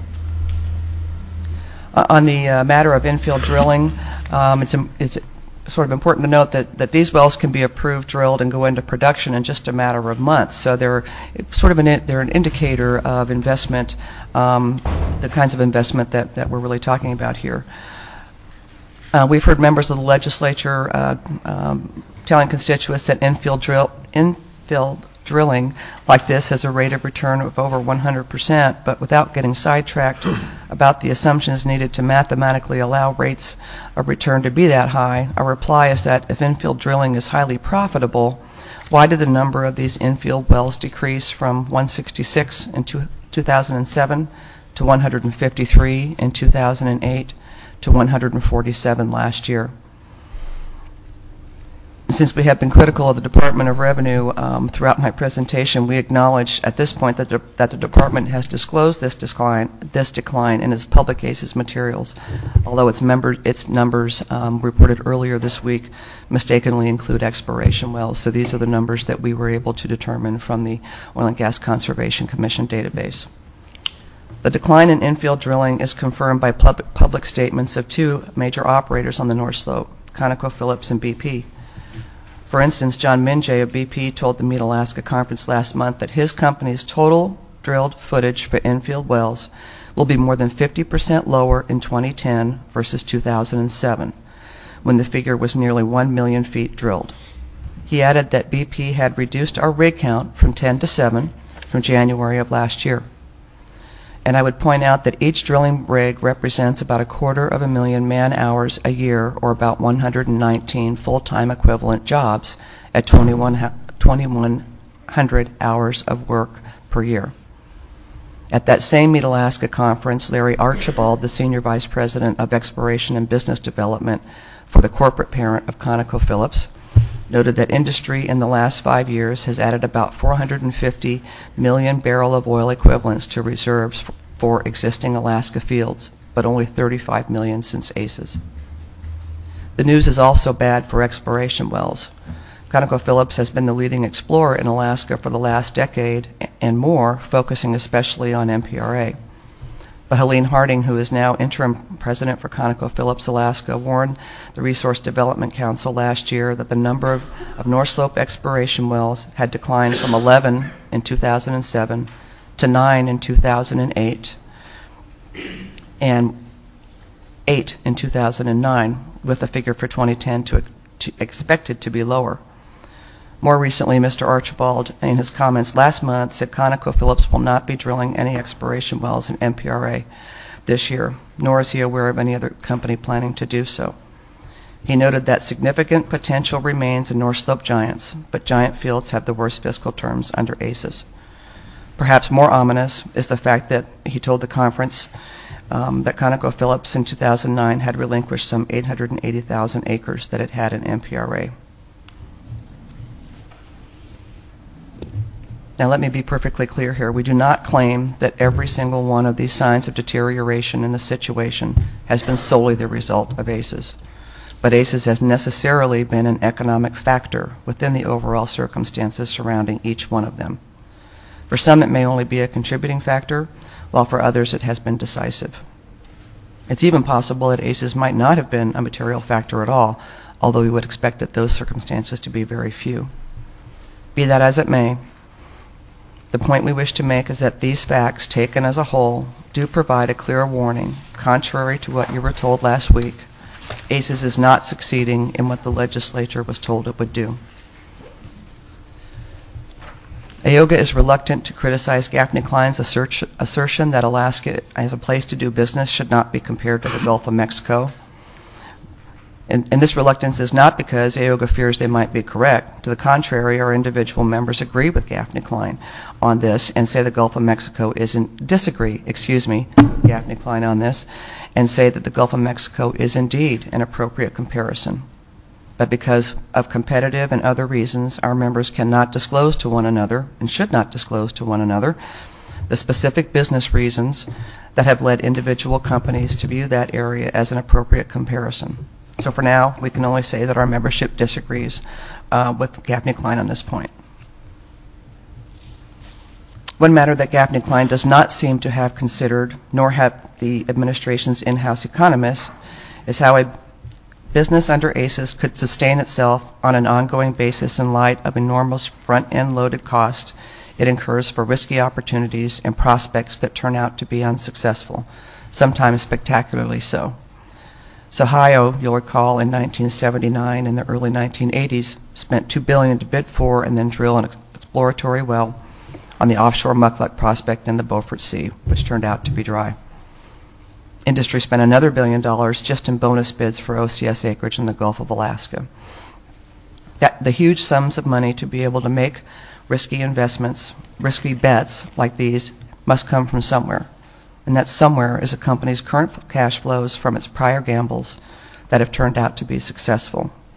S2: Uh, on the uh, matter of infill drilling, um, it's, it's sort of important to note that, that these wells can be approved, drilled, and go into production in just a matter of months. So they're sort of an, they're an indicator of investment, um, the kinds of investment that, that we're really talking about here. Uh, we've heard members of the legislature uh, um, telling constituents that infill, drill, infill drilling like this has a rate of return of over one hundred percent, but without getting sidetracked about the assumptions needed to mathematically allow rates of return to be that high, our reply is that if infill drilling is highly profitable, why did the number of these infill wells decrease from one hundred sixty-six in two thousand seven to one hundred fifty-three in two thousand eight to one hundred forty-seven last year? And since we have been critical of the Department of Revenue um, throughout my presentation, we acknowledge at this point that the, that the Department has disclosed this decline, this decline in its public ACES materials, although its, member, its numbers um, reported earlier this week mistakenly include exploration wells. So these are the numbers that we were able to determine from the Oil and Gas Conservation Commission database. The decline in infield drilling is confirmed by public, public statements of two major operators on the North Slope, ConocoPhillips and B P. For instance, John Minjay of B P told the Meet Alaska conference last month that his company's total drilled footage for infield wells will be more than fifty percent lower in twenty ten versus two thousand seven, when the figure was nearly one million feet drilled. He added that B P had reduced our rig count from ten to seven from January of last year. And I would point out that each drilling rig represents about a quarter of a million man-hours a year, or about one hundred nineteen full-time equivalent jobs at twenty-one hundred hours of work per year. At that same Meet Alaska conference, Larry Archibald, the Senior Vice President of Exploration and Business Development for the corporate parent of ConocoPhillips, noted that industry in the last five years has added about four hundred fifty million barrel of oil equivalents to reserves for existing Alaska fields, but only thirty-five million since ACES. The news is also bad for exploration wells. ConocoPhillips has been the leading explorer in Alaska for the last decade and more, focusing especially on M P R A. But Helene Harding, who is now interim president for ConocoPhillips Alaska, warned the Resource Development Council last year that the number of, of North Slope exploration wells had declined from eleven in two thousand seven to nine in two thousand eight and eight in two thousand nine, with the figure for twenty ten to, to expected to be lower. More recently, Mister Archibald, in his comments last month, said ConocoPhillips will not be drilling any exploration wells in M P R A this year, nor is he aware of any other company planning to do so. He noted that significant potential remains in North Slope giants, but giant fields have the worst fiscal terms under ACES. Perhaps more ominous is the fact that he told the conference um, that ConocoPhillips in two thousand nine had relinquished some eight hundred eighty thousand acres that it had in M P R A. Now let me be perfectly clear here. We do not claim that every single one of these signs of deterioration in the situation has been solely the result of ACES. But ACES has necessarily been an economic factor within the overall circumstances surrounding each one of them. For some, it may only be a contributing factor, while for others it has been decisive. It's even possible that ACES might not have been a material factor at all, although we would expect that those circumstances to be very few. Be that as it may, the point we wish to make is that these facts, taken as a whole, do provide a clear warning. Contrary to what you were told last week, ACES is not succeeding in what the legislature was told it would do. AOGA is reluctant to criticize Gaffney Klein's assertion that Alaska, as a place to do business, should not be compared to the Gulf of Mexico. And, and this reluctance is not because AOGA fears they might be correct. To the contrary, our individual members agree with Gaffney Klein on this and say the Gulf of Mexico isn't, disagree, excuse me, with Gaffney Klein on this, and say that the Gulf of Mexico is indeed an appropriate comparison. But because of competitive and other reasons, our members cannot disclose to one another, and should not disclose to one another, the specific business reasons that have led individual companies to view that area as an appropriate comparison. So for now, we can only say that our membership disagrees uh, with Gaffney Klein on this point. One matter that Gaffney Klein does not seem to have considered, nor have the administration's in-house economists, is how a business under ACES could sustain itself on an ongoing basis in light of enormous front-end loaded cost it incurs for risky opportunities and prospects that turn out to be unsuccessful, sometimes spectacularly so. Ohio, you'll recall, in nineteen seventy-nine and the early nineteen eighties, spent two billion dollars to bid for and then drill an exploratory well on the offshore Mucluc prospect in the Beaufort Sea, which turned out to be dry. Industry spent another billion dollars just in bonus bids for O C S acreage in the Gulf of Alaska. That, the huge sums of money to be able to make risky investments, risky bets like these, must come from somewhere. And that somewhere is a company's current cash flows from its prior gambles that have turned out to be successful.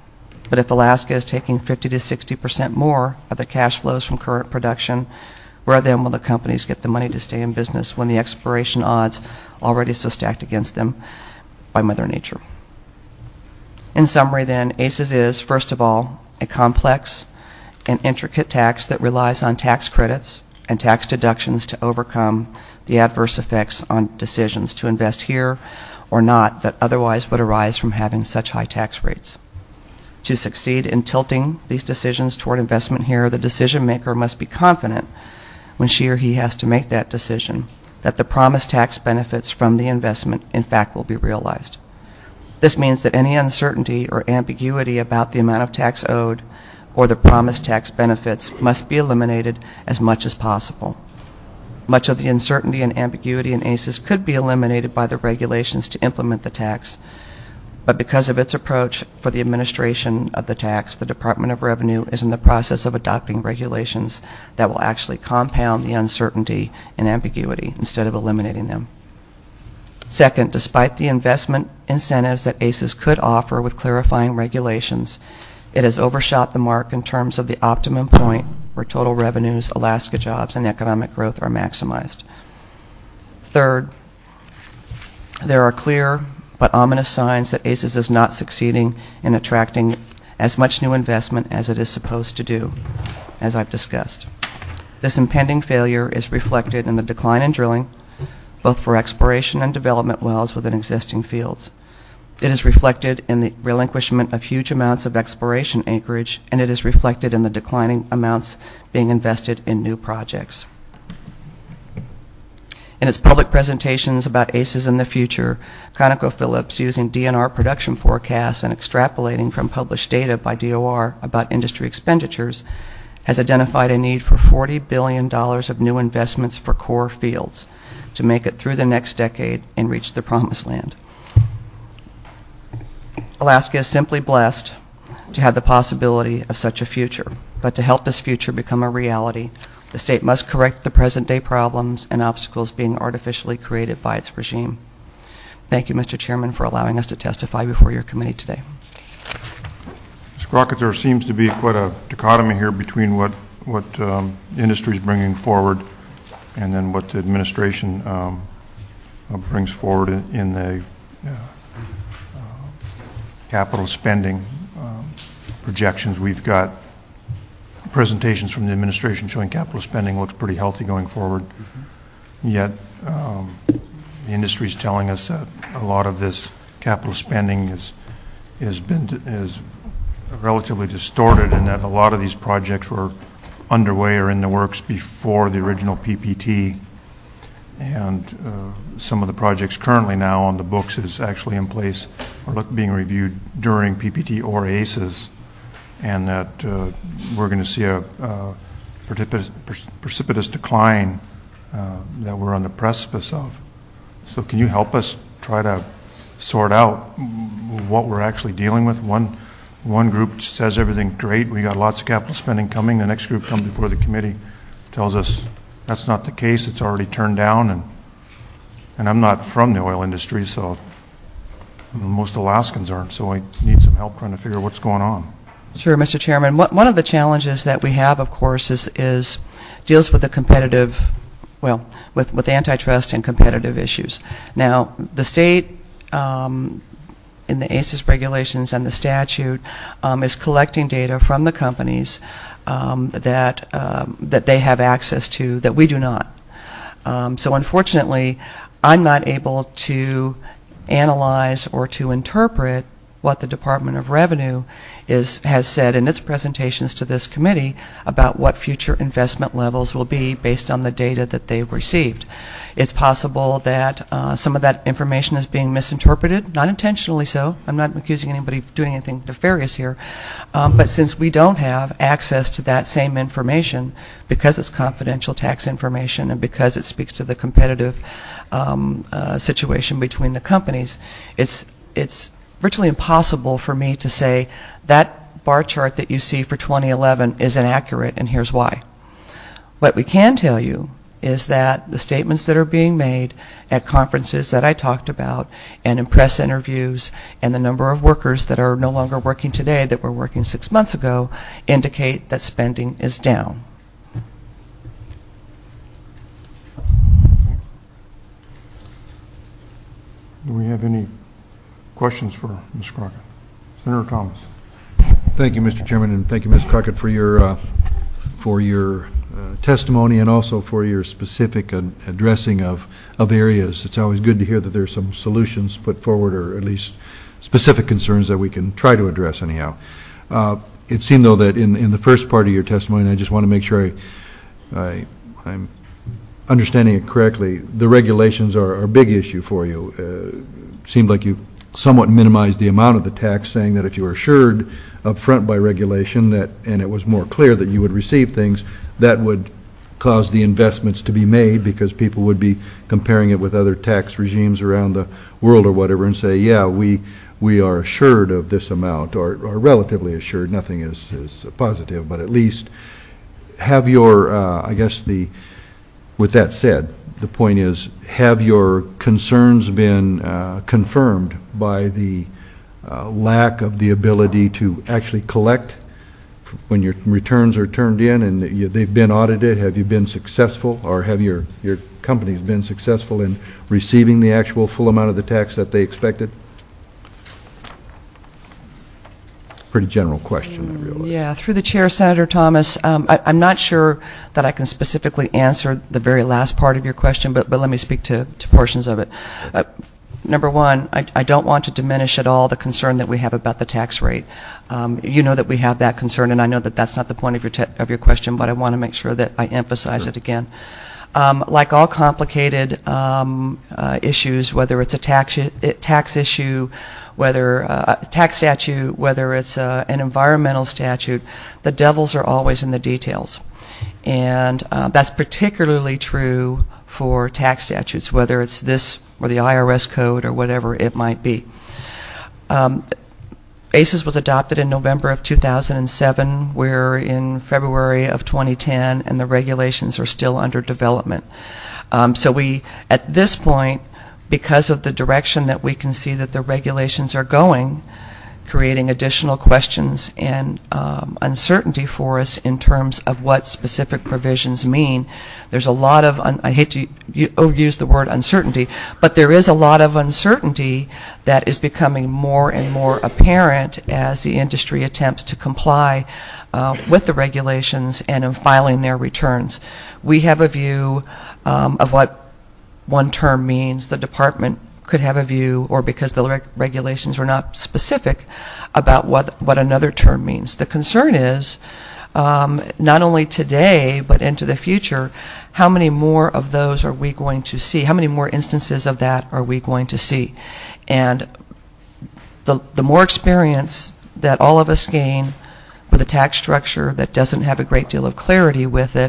S2: But if Alaska is taking fifty to sixty percent more of the cash flows from current production, where then will the companies get the money to stay in business when the expiration odds already so stacked against them by Mother Nature? In summary then, ACES is, first of all, a complex and intricate tax that relies on tax credits and tax deductions to overcome the adverse effects on decisions to invest here or not that otherwise would arise from having such high tax rates. To succeed in tilting these decisions toward investment here, the decision maker must be confident when she or he has to make that decision that the promised tax benefits from the investment in fact will be realized. This means that any uncertainty or ambiguity about the amount of tax owed or the promised tax benefits must be eliminated as much as possible. Much of the uncertainty and ambiguity in ACES could be eliminated by the regulations to implement the tax, but because of its approach for the administration of the tax, the Department of Revenue is in the process of adopting regulations that will actually compound the uncertainty and ambiguity instead of eliminating them. Second, despite the investment incentives that ACES could offer with clarifying regulations, it has overshot the mark in terms of the optimum point where total revenues, Alaska jobs, and economic growth are maximized. Third, there are clear but ominous signs that ACES is not succeeding in attracting as much new investment as it is supposed to do, as I've discussed. This impending failure is reflected in the decline in drilling, both for exploration and development wells within existing fields. It is reflected in the relinquishment of huge amounts of exploration acreage, and it is reflected in the declining amounts being invested in new projects. In its public presentations about ACES in the future, ConocoPhillips, using D N R production forecasts and extrapolating from published data by D O R about industry expenditures, has identified a need for forty billion dollars of new investments for core fields to make it through the next decade and reach the promised land. Alaska is simply blessed to have the possibility of such a future, but to help this future become a reality, the state must correct the present-day problems and obstacles being artificially created by its regime. Thank you, Mister Chairman, for allowing us to testify before your committee today.
S1: Miz Crockett, there seems to be quite a dichotomy here between what, what um, industry is bringing forward and then what the administration um, uh, brings forward in, in the uh, uh, capital spending um, projections. We've got presentations from the administration showing capital spending looks pretty healthy going forward. Mm-hmm. Yet um, the industry is telling us that a lot of this capital spending is has been is relatively distorted, and that a lot of these projects were underway or in the works before the original P P T, and uh, some of the projects currently now on the books is actually in place or look being reviewed during P P T or ACES, and that uh, we're going to see a, a precipitous, precipitous decline uh, that we're on the precipice of. So can you help us try to sort out what we're actually dealing with? One, one group says everything's great, we got lots of capital spending coming. The next group comes before the committee, tells us that's not the case, it's already turned down. And, and I'm not from the oil industry, so most Alaskans aren't, so I need some help trying to figure out what's going on.
S2: Sure, Mister Chairman. One of the challenges that we have, of course, is, is deals with the competitive, well, with, with antitrust and competitive issues. Now, the state, um, in the ACES regulations and the statute, um, is collecting data from the companies um, that, um, that they have access to that we do not. Um, so unfortunately, I'm not able to analyze or to interpret what the Department of Revenue is, has said in its presentations to this committee about what future investment levels will be based on the data that they've received. It's possible that uh, some of that information is being misinterpreted, not intentionally so. I'm not accusing anybody of doing anything nefarious here. Um, but since we don't have access to that same information, because it's confidential tax information and because it speaks to the competitive um, uh, situation between the companies, it's, it's virtually impossible for me to say that bar chart that you see for twenty eleven is inaccurate and here's why. What we can tell you is that the statements that are being made at conferences that I talked about and in press interviews and the number of workers that are no longer working today that were working six months ago indicate that spending is down.
S1: Do we have any questions for Miz Crockett? Senator Thomas.
S4: Thank you, Mister Chairman, and thank you, Miz Crockett, for your uh, for your uh, testimony and also for your specific ad addressing of of areas. It's always good to hear that there's some solutions put forward, or at least specific concerns that we can try to address. Anyhow, uh, it seemed though that in in the first part of your testimony, and I just want to make sure I, I I'm understanding it correctly, the regulations are, are a big issue for you. Uh, seemed like you somewhat minimized the amount of the tax, saying that if you were assured up front by regulation that, and it was more clear that you would receive things, that would cause the investments to be made because people would be comparing it with other tax regimes around the world or whatever and say, yeah, we we are assured of this amount, or, or relatively assured. Nothing is, is positive, but at least have your, uh, I guess the, with that said, the point is, have your concerns been uh, confirmed by the uh, lack of the ability to actually collect when your returns are turned in and you, they've been audited? Have you been successful, or have your, your companies been successful in receiving the actual full amount of the tax that they expected? Pretty general question, really.
S2: Yeah, through the chair, Senator Thomas, um, I, I'm not sure that I can specifically answer the very last part of your question, but, but let me speak to, to portions of it. Uh, number one, I, I don't want to diminish at all the concern that we have about the tax rate. Um, you know that we have that concern, and I know that that's not the point of your, te of your question, but I want to make sure that I emphasize sure. it again. Um, like all complicated um, uh, issues, whether it's a tax, tax issue, whether uh, a tax statute, whether it's uh, an environmental statute, the devils are always in the details. And uh, that's particularly true for tax statutes, whether it's this or the I R S code or whatever it might be. Um, ACES was adopted in November of two thousand seven. We're in February of twenty ten, and the regulations are still under development. Um, so we, at this point, because of the direction that we can see that the regulations are going, creating additional questions and um, uncertainty for us in terms of what specific provisions mean. There's a lot of, un I hate to use the word uncertainty, but there is a lot of uncertainty that is becoming more and more apparent as the industry attempts to comply uh, with the regulations and in filing their returns. We have a view um, of what one term means. The department could have a view, or because the reg regulations are not specific about what what another term means. The concern is um, not only today but into the future, how many more of those are we going to see? How many more instances of that are we going to see? And the the more experience that all of us gain with a tax structure that doesn't have a great deal of clarity with it,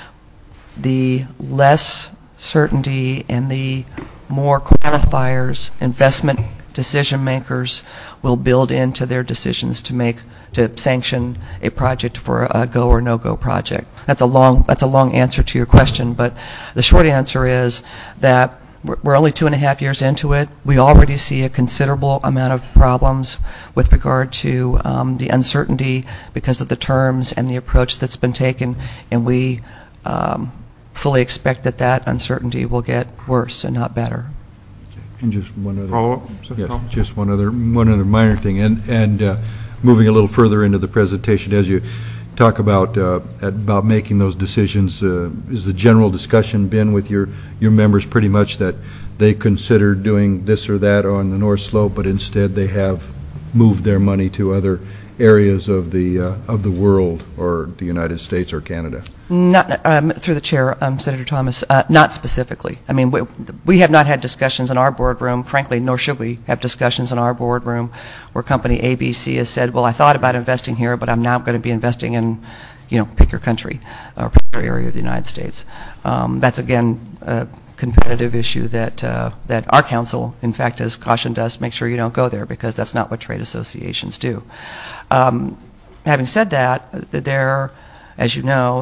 S2: the less certainty and the more qualifiers investment decision makers will build into their decisions to make to sanction a project for a go or no go project. That's a long that's a long answer to your question, but the short answer is that we're, we're only two and a half years into it. We already see a considerable amount of problems with regard to um, the uncertainty because of the terms and the approach that's been taken, and we um, fully expect that that uncertainty will get worse and not better.
S4: And just one other
S1: follow up.
S4: Yes, just one other one other minor thing, and and uh, moving a little further into the presentation, as you talk about uh, about making those decisions, uh, is the general discussion been with your your members pretty much that they consider doing this or that on the North Slope, but instead they have moved their money to other areas of the uh, of the world, or the United States or Canada?
S2: Not um, through the chair, um, Senator Thomas. Uh, not specifically. I mean, we, we have not had discussions in our boardroom, frankly, nor should we have discussions in our boardroom where company A B C has said, "Well, I thought about investing here, but I'm now going to be investing in, you know, pick your country or pick your area of the United States." Um, that's again a competitive issue that uh, that our council, in fact, has cautioned us: make sure you don't go there, because that's not what trade associations do. Um, having said that, there, as you know,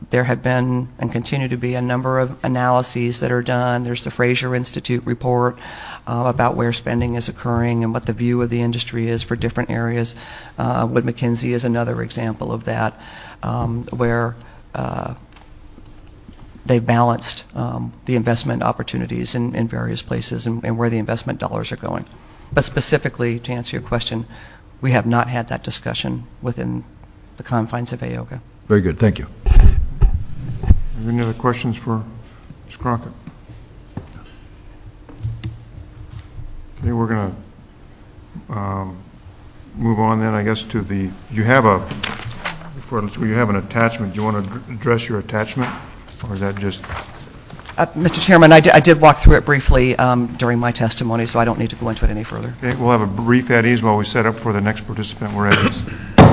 S2: there have been and continue to be a number of analyses that are done. There's the Fraser Institute report uh, about where spending is occurring and what the view of the industry is for different areas. Uh, Wood Mackenzie is another example of that, um, where uh, they've balanced um, the investment opportunities in, in various places and, and where the investment dollars are going. But specifically, to answer your question, we have not had that discussion within the confines of A O G A.
S4: Very good. Thank you.
S1: Any other questions for Miz Crockett? Okay, we're going to um, move on then, I guess, to the, you have a, before you have an attachment. Do you want to address your attachment, or is that just?
S2: Uh, Mister Chairman, I, I did walk through it briefly um, during my testimony, so I don't need to go into it any further.
S1: Okay, we'll have a brief at ease while we set up for the next participant. We're at ease.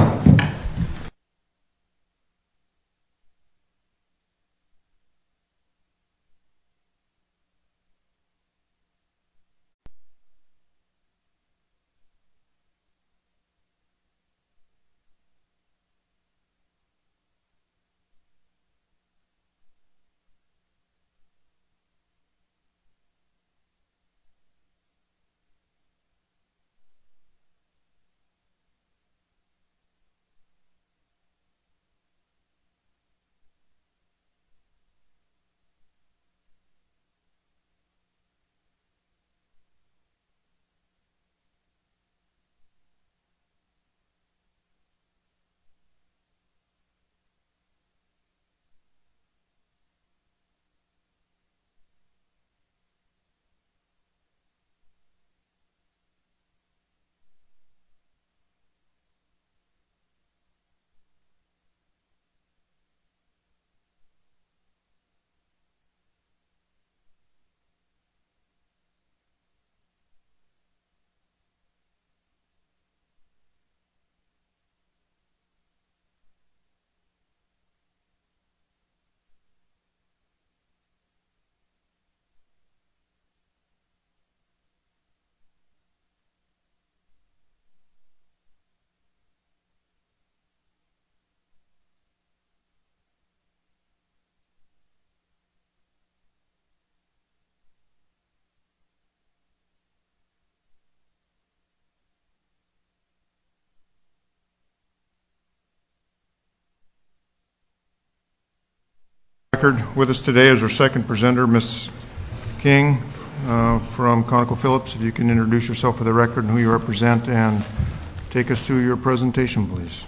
S1: Record with us today is our second presenter, Miz King uh, from ConocoPhillips. If you can introduce yourself for the record and who you represent and take us through your presentation, please.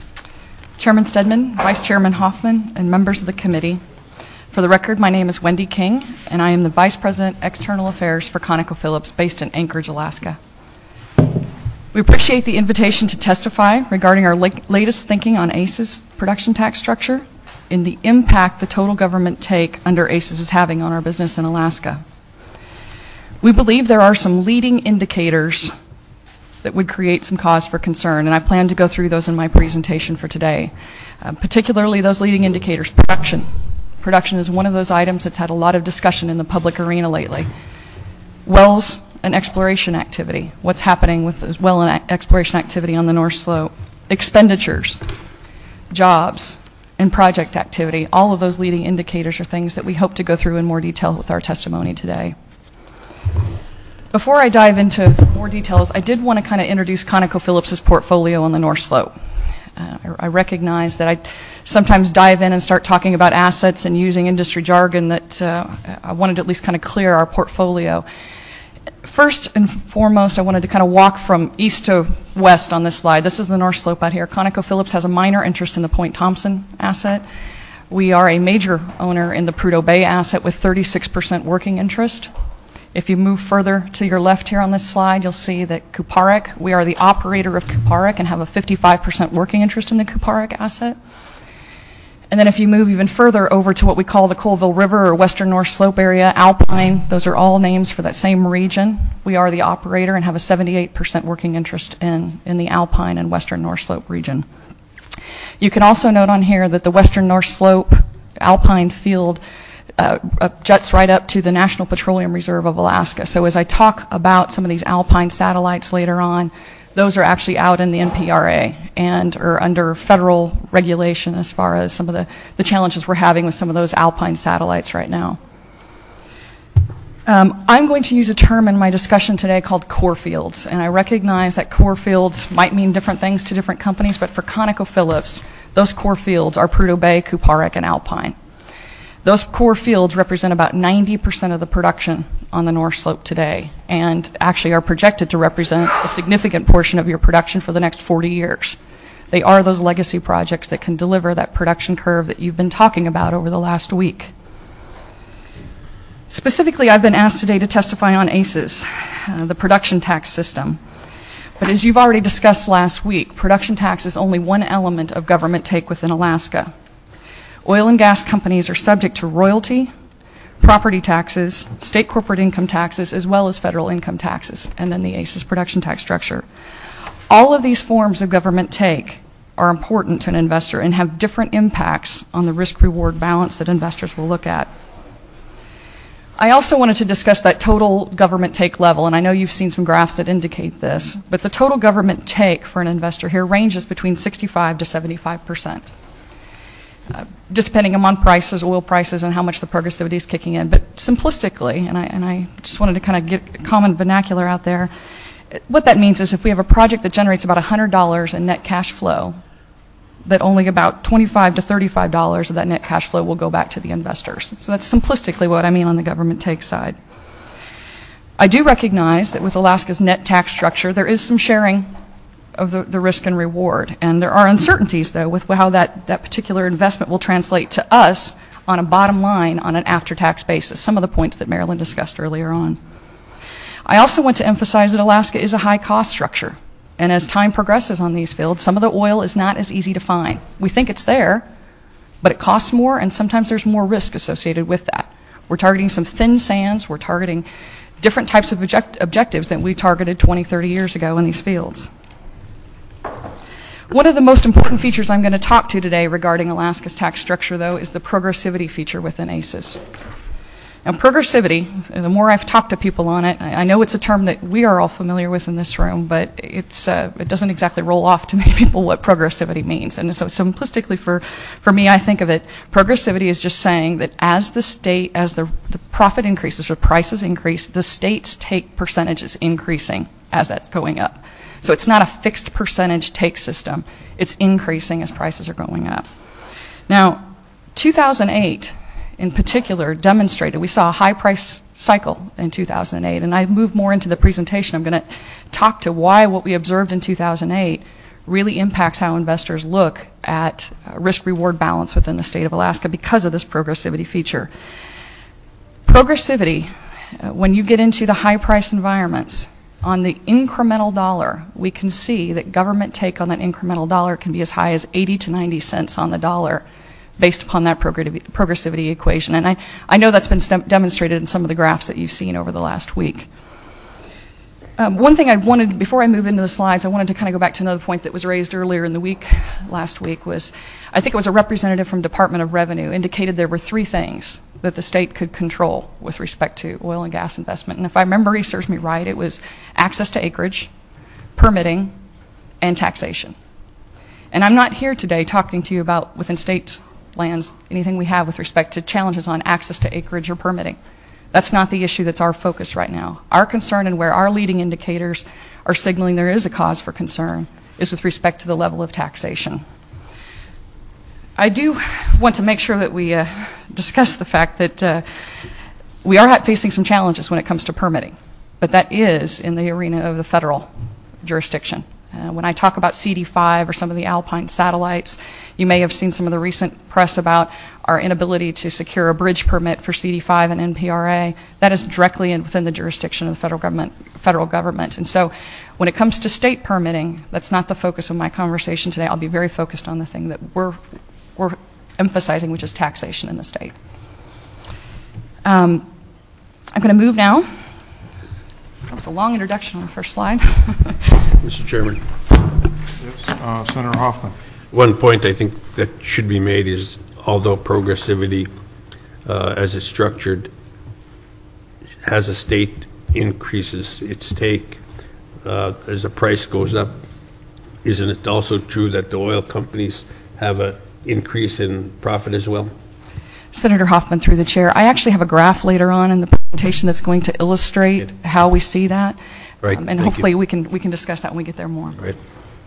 S5: Chairman Stedman, Vice Chairman Hoffman, and members of the committee. For the record, my name is Wendy King, and I am the Vice President, External Affairs for ConocoPhillips, based in Anchorage, Alaska. We appreciate the invitation to testify regarding our la latest thinking on A C E S production tax structure and the impact the total government take under A C E S is having on our business in Alaska. We believe there are some leading indicators that would create some cause for concern, and I plan to go through those in my presentation for today. Uh, particularly those leading indicators. Production. Production is one of those items that's had a lot of discussion in the public arena lately. Wells and exploration activity. What's happening with well and exploration activity on the North Slope. Expenditures, jobs, and project activity. All of those leading indicators are things that we hope to go through in more detail with our testimony today. Before I dive into more details, I did want to kind of introduce ConocoPhillips' portfolio on the North Slope. Uh, I, I recognize that I sometimes dive in and start talking about assets and using industry jargon that uh, I wanted to at least kind of clear our portfolio. First and foremost, I wanted to kind of walk from east to west on this slide. This is the North Slope out here. ConocoPhillips has a minor interest in the Point Thompson asset. We are a major owner in the Prudhoe Bay asset with thirty-six percent working interest. If you move further to your left here on this slide, you'll see that Kuparuk, we are the operator of Kuparuk and have a fifty-five percent working interest in the Kuparuk asset. And then if you move even further over to what we call the Colville River or Western North Slope area, Alpine, those are all names for that same region. We are the operator and have a seventy-eight percent working interest in, in the Alpine and Western North Slope region. You can also note on here that the Western North Slope Alpine field uh, uh, juts right up to the National Petroleum Reserve of Alaska. So as I talk about some of these Alpine satellites later on, those are actually out in the N P R A and are under federal regulation as far as some of the, the challenges we're having with some of those alpine satellites right now. Um, I'm going to use a term in my discussion today called core fields, and I recognize that core fields might mean different things to different companies, but for ConocoPhillips, those core fields are Prudhoe Bay, Kuparuk, and Alpine. Those core fields represent about ninety percent of the production on the North Slope today, and actually are projected to represent a significant portion of your production for the next forty years. They are those legacy projects that can deliver that production curve that you've been talking about over the last week. Specifically, I've been asked today to testify on ACES, uh, the production tax system. But as you've already discussed last week, production tax is only one element of government take within Alaska. Oil and gas companies are subject to royalty, property taxes, state corporate income taxes, as well as federal income taxes, and then the ACES production tax structure. All of these forms of government take are important to an investor and have different impacts on the risk-reward balance that investors will look at. I also wanted to discuss that total government take level, and I know you've seen some graphs that indicate this, but the total government take for an investor here ranges between sixty-five to seventy-five percent. Uh, just depending on prices, oil prices, and how much the progressivity is kicking in. But simplistically, and I, and I just wanted to kind of get common vernacular out there, what that means is if we have a project that generates about one hundred dollars in net cash flow, that only about twenty-five to thirty-five dollars of that net cash flow will go back to the investors. So that's simplistically what I mean on the government take side. I do recognize that with Alaska's net tax structure, there is some sharing of the, the risk and reward. And there are uncertainties, though, with how that, that particular investment will translate to us on a bottom line on an after-tax basis, some of the points that Marilyn discussed earlier on. I also want to emphasize that Alaska is a high-cost structure. And as time progresses on these fields, some of the oil is not as easy to find. We think it's there, but it costs more, and sometimes there's more risk associated with that. We're targeting some thin sands. We're targeting different types of object objectives than we targeted twenty, thirty years ago in these fields. One of the most important features I'm going to talk to today regarding Alaska's tax structure, though, is the progressivity feature within ACES. Now, progressivity, the more I've talked to people on it, I know it's a term that we are all familiar with in this room, but it's, uh, it doesn't exactly roll off to many people what progressivity means. And so simplistically for, for me, I think of it, progressivity is just saying that as the state, as the, the profit increases or prices increase, the state's take percentage is increasing as that's going up. So it's not a fixed percentage take system. It's increasing as prices are going up. Now, two thousand eight in particular demonstrated, we saw a high price cycle in two thousand eight, and I move more into the presentation. I'm going to talk to why what we observed in two thousand eight really impacts how investors look at uh, risk-reward balance within the state of Alaska because of this progressivity feature. Progressivity, uh, when you get into the high price environments, on the incremental dollar, we can see that government take on that incremental dollar can be as high as eighty to ninety cents on the dollar based upon that progressivity equation. And I, I know that's been demonstrated in some of the graphs that you've seen over the last week. Um, one thing I wanted, before I move into the slides, I wanted to kind of go back to another point that was raised earlier in the week, last week, was I think it was a representative from Department of Revenue indicated there were three things that the state could control with respect to oil and gas investment. And if my memory serves me right, it was access to acreage, permitting, and taxation. And I'm not here today talking to you about within state lands anything we have with respect to challenges on access to acreage or permitting. That's not the issue that's our focus right now. Our concern and where our leading indicators are signaling there is a cause for concern is with respect to the level of taxation. I do want to make sure that we uh, discuss the fact that uh, we are facing some challenges when it comes to permitting, but that is in the arena of the federal jurisdiction. Uh, when I talk about C D five or some of the Alpine satellites, you may have seen some of the recent press about our inability to secure a bridge permit for C D five and N P R A. That is directly in, within the jurisdiction of the federal government, federal government. And so when it comes to state permitting, that's not the focus of my conversation today. I'll be very focused on the thing that we're, we're emphasizing, which is taxation in the state. Um, I'm going to move now. That was a long introduction on the first slide.
S6: Mister Chairman.
S1: Yes, uh, Senator Hoffman.
S6: One point I think that should be made is although progressivity uh, as it's structured as a state increases its take, uh, as the price goes up, isn't it also true that the oil companies have an increase in profit as well?
S5: Senator Hoffman, through the chair, I actually have a graph later on in the presentation that's going to illustrate how we see that.
S6: Right.
S5: Um, and
S6: Thank
S5: hopefully
S6: you.
S5: we can we can discuss that when we get there more.
S6: Right.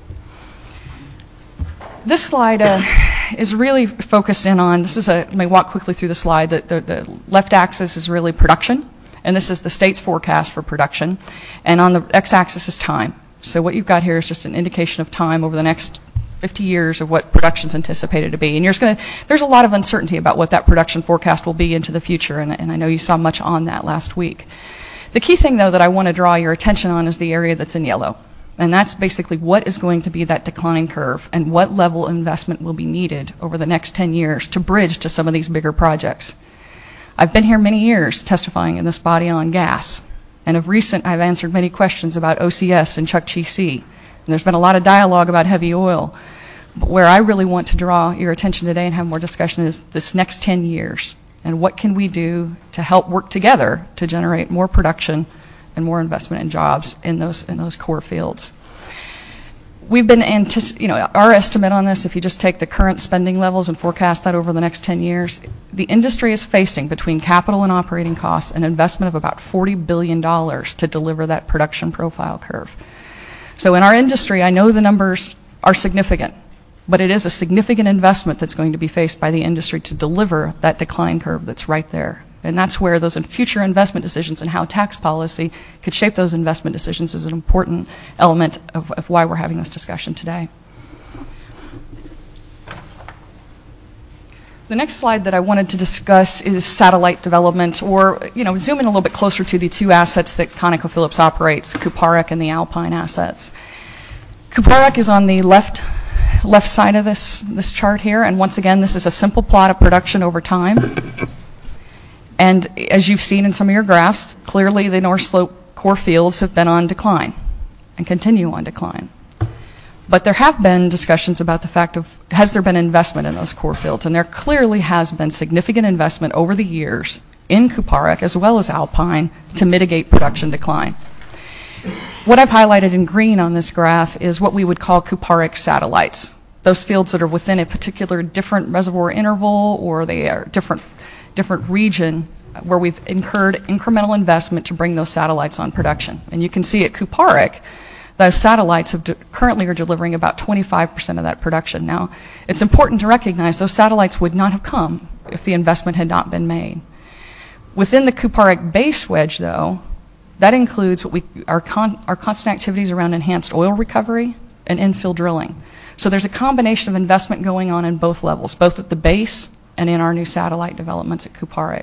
S5: This slide uh, is really focused in on, this is a, let me walk quickly through the slide. The, the, the left axis is really production, and this is the state's forecast for production. And on the x-axis is time. So what you've got here is just an indication of time over the next fifty years of what production's anticipated to be. And you're just gonna, there's a lot of uncertainty about what that production forecast will be into the future, and, and I know you saw much on that last week. The key thing, though, that I want to draw your attention on is the area that's in yellow. And that's basically what is going to be that decline curve and what level of investment will be needed over the next ten years to bridge to some of these bigger projects. I've been here many years testifying in this body on gas. And of recent, I've answered many questions about O C S and Chukchi C. And there's been a lot of dialogue about heavy oil. But where I really want to draw your attention today and have more discussion is this next ten years. And what can we do to help work together to generate more production and more investment in jobs in those in those core fields. We've been, antici- you know, our estimate on this, if you just take the current spending levels and forecast that over the next ten years, the industry is facing between capital and operating costs an investment of about forty billion dollars to deliver that production profile curve. So in our industry, I know the numbers are significant, but it is a significant investment that's going to be faced by the industry to deliver that decline curve that's right there. And that's where those future investment decisions and how tax policy could shape those investment decisions is an important element of, of why we're having this discussion today. The next slide that I wanted to discuss is satellite development, or, you know, zoom in a little bit closer to the two assets that ConocoPhillips operates, Kuparuk and the Alpine assets. Kuparuk is on the left left side of this, this chart here, and once again, this is a simple plot of production over time. And as you've seen in some of your graphs, clearly the North Slope core fields have been on decline and continue on decline. But there have been discussions about the fact of, has there been investment in those core fields? And there clearly has been significant investment over the years in Kuparuk as well as Alpine to mitigate production decline. What I've highlighted in green on this graph is what we would call Kuparuk satellites. Those fields that are within a particular different reservoir interval, or they are different different region where we've incurred incremental investment to bring those satellites on production. And you can see at Kuparuk, those satellites have de- currently are delivering about twenty-five percent of that production. Now, it's important to recognize those satellites would not have come if the investment had not been made. Within the Kuparuk base wedge, though, that includes what we our, con- our constant activities around enhanced oil recovery and infill drilling. So there's a combination of investment going on in both levels, both at the base and in our new satellite developments at Kuparuk.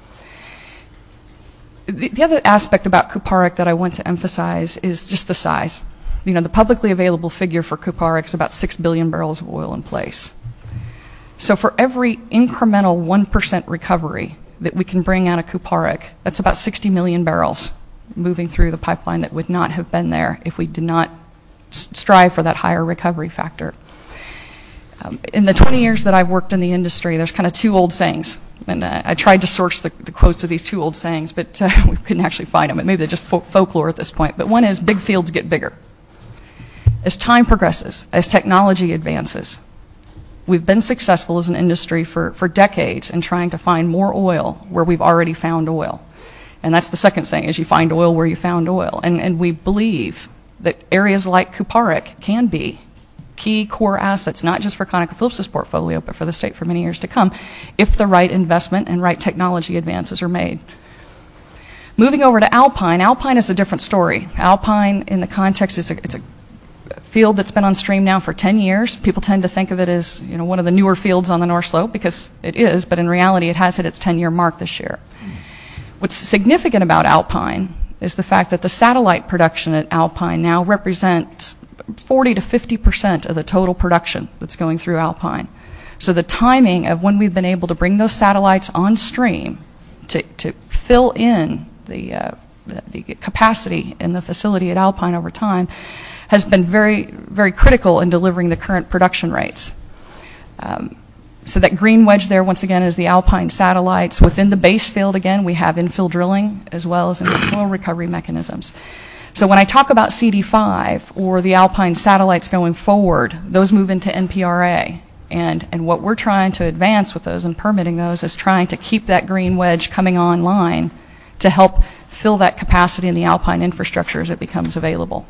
S5: The, the other aspect about Kuparuk that I want to emphasize is just the size. You know, the publicly available figure for Kuparuk is about six billion barrels of oil in place. So for every incremental one percent recovery that we can bring out of Kuparuk, that's about sixty million barrels moving through the pipeline that would not have been there if we did not s- strive for that higher recovery factor. Um, in the twenty years that I've worked in the industry, there's kind of two old sayings. And uh, I tried to source the, the quotes of these two old sayings, but uh, we couldn't actually find them. Maybe they're just fo- folklore at this point. But one is, big fields get bigger. As time progresses, as technology advances, we've been successful as an industry for, for decades in trying to find more oil where we've already found oil. And that's the second saying, is you find oil where you found oil. And, and we believe that areas like Kuparuk can be key core assets, not just for ConocoPhillips' portfolio, but for the state for many years to come, if the right investment and right technology advances are made. Moving over to Alpine, Alpine is a different story. Alpine, in the context, is a, it's a field that's been on stream now for ten years. People tend to think of it as, you know, one of the newer fields on the North Slope, because it is, but in reality it has hit its ten-year mark this year. What's significant about Alpine is the fact that the satellite production at Alpine now represents forty to fifty percent of the total production that's going through Alpine. So the timing of when we've been able to bring those satellites on stream to, to fill in the, uh, the capacity in the facility at Alpine over time has been very, very critical in delivering the current production rates. Um, so that green wedge there, once again, is the Alpine satellites. Within the base field, again, we have infill drilling as well as enhanced oil recovery mechanisms. So when I talk about C D five or the Alpine satellites going forward, those move into N P R A. And, and what we're trying to advance with those and permitting those is trying to keep that green wedge coming online to help fill that capacity in the Alpine infrastructure as it becomes available.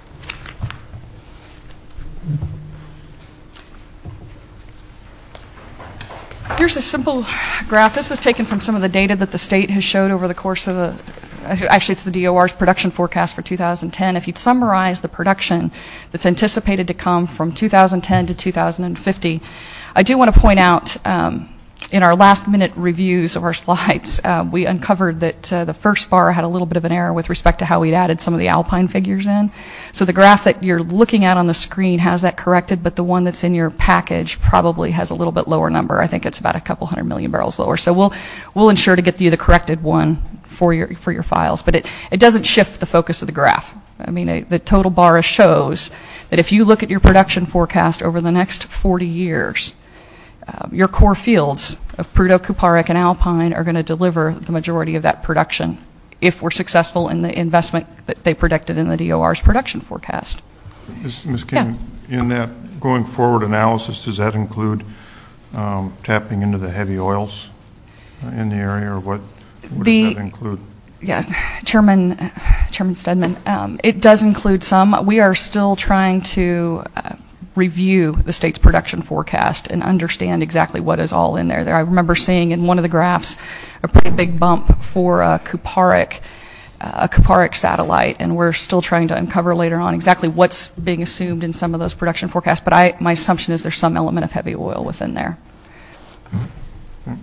S5: Here's a simple graph. This is taken from some of the data that the state has showed over the course of the, actually it's the D O R's production forecast for two thousand ten. If you'd summarize the production that's anticipated to come from two thousand ten to two thousand fifty, I do want to point out um, in our last minute reviews of our slides, uh, we uncovered that uh, the first bar had a little bit of an error with respect to how we'd added some of the Alpine figures in. So the graph that you're looking at on the screen has that corrected, but the one that's in your package probably has a little bit lower number. I think it's about a couple hundred million barrels lower. So we'll we'll ensure to get you the corrected one for your for your files, but it, it doesn't shift the focus of the graph. I mean, a, the total bar shows that if you look at your production forecast over the next forty years, Uh, your core fields of Prudhoe, Kuparuk, and Alpine are going to deliver the majority of that production if we're successful in the investment that they predicted in the D O R's production forecast.
S1: Miz King, yeah. In that going forward analysis, does that include um, tapping into the heavy oils uh, in the area, or what, what
S5: the,
S1: does that include?
S5: Yeah, Chairman, uh, Chairman Stedman, um, it does include some. We are still trying to uh, review the state's production forecast and understand exactly what is all in there. There, I remember seeing in one of the graphs a pretty big bump for uh, Kuparuk, uh, a Kuparuk satellite, and we're still trying to uncover later on exactly what's being assumed in some of those production forecasts. But I, my assumption is there's some element of heavy oil within there.
S1: Mm-hmm.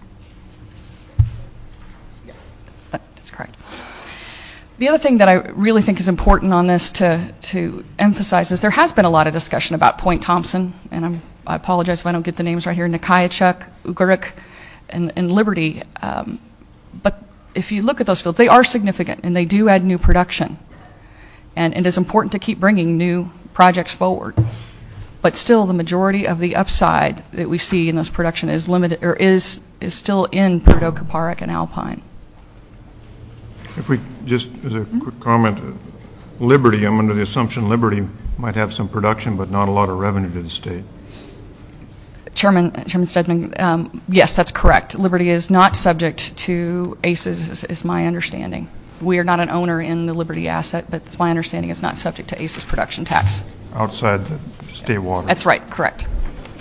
S5: Yeah, that, that's correct. The other thing that I really think is important on this to, to emphasize is there has been a lot of discussion about Point Thompson, and I'm, I apologize if I don't get the names right here, Nikayachuk, Ugarik, and, and Liberty. Um, but if you look at those fields, they are significant, and they do add new production. And it is important to keep bringing new projects forward. But still, the majority of the upside that we see in those production is limited, or is, is still in Prudhoe, Kuparuk, and Alpine.
S1: If we just, as a quick comment, Liberty, I'm under the assumption Liberty might have some production but not a lot of revenue to the state.
S5: Chairman, Chairman Stedman, um, yes, that's correct. Liberty is not subject to A C E S, is, is my understanding. We are not an owner in the Liberty asset, but it's my understanding it's not subject to A C E S production tax.
S1: Outside the state water.
S5: That's right, correct.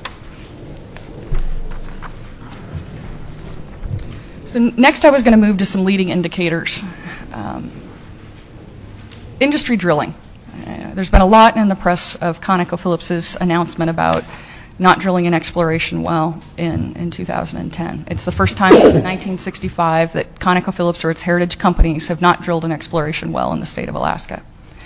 S5: So next I was going to move to some leading indicators. Um, industry drilling. Uh, there's been a lot in the press of ConocoPhillips's announcement about not drilling an exploration well in, in two thousand ten. It's the first time since nineteen sixty-five that ConocoPhillips or its heritage companies have not drilled an exploration well in the state of Alaska.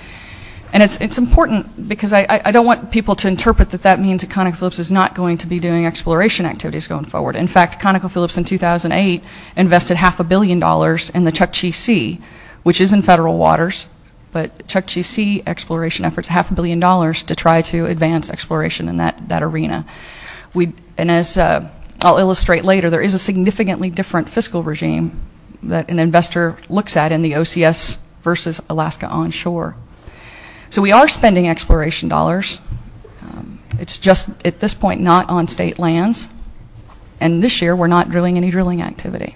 S5: And it's, it's important because I, I don't want people to interpret that that means that ConocoPhillips is not going to be doing exploration activities going forward. In fact, ConocoPhillips in two thousand eight invested half a billion dollars in the Chukchi Sea, which is in federal waters, but Chukchi Sea exploration efforts, half a billion dollars to try to advance exploration in that, that arena. We, and as uh, I'll illustrate later, there is a significantly different fiscal regime that an investor looks at in the O C S versus Alaska onshore. So we are spending exploration dollars. Um, it's just, at this point, not on state lands. And this year, we're not drilling any drilling activity.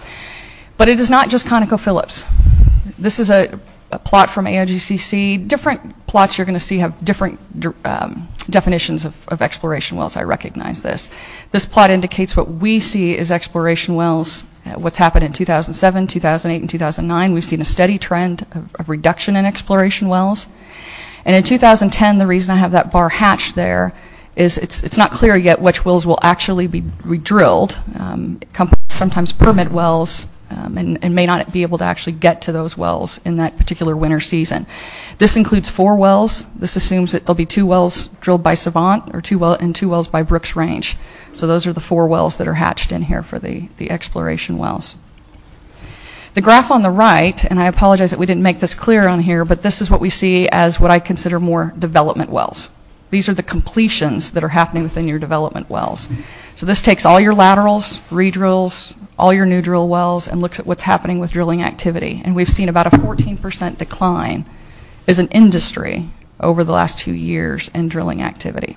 S5: But it is not just ConocoPhillips. This is a, a plot from A O G C C. Different plots you're going to see have different um, definitions of, of exploration wells. I recognize this. This plot indicates what we see as exploration wells, uh, what's happened in two thousand seven, two thousand eight, and two thousand nine. We've seen a steady trend of, of reduction in exploration wells. And in two thousand ten, the reason I have that bar hatched there is it's, it's not clear yet which wells will actually be re-drilled. Um, companies sometimes permit wells um, and, and may not be able to actually get to those wells in that particular winter season. This includes four wells. This assumes that there'll be two wells drilled by Savant or two well, and two wells by Brooks Range. So those are the four wells that are hatched in here for the, the exploration wells. The graph on the right, and I apologize that we didn't make this clear on here, but this is what we see as what I consider more development wells. These are the completions that are happening within your development wells. So this takes all your laterals, redrills, all your new drill wells, and looks at what's happening with drilling activity. And we've seen about a fourteen percent decline as an industry over the last two years in drilling activity.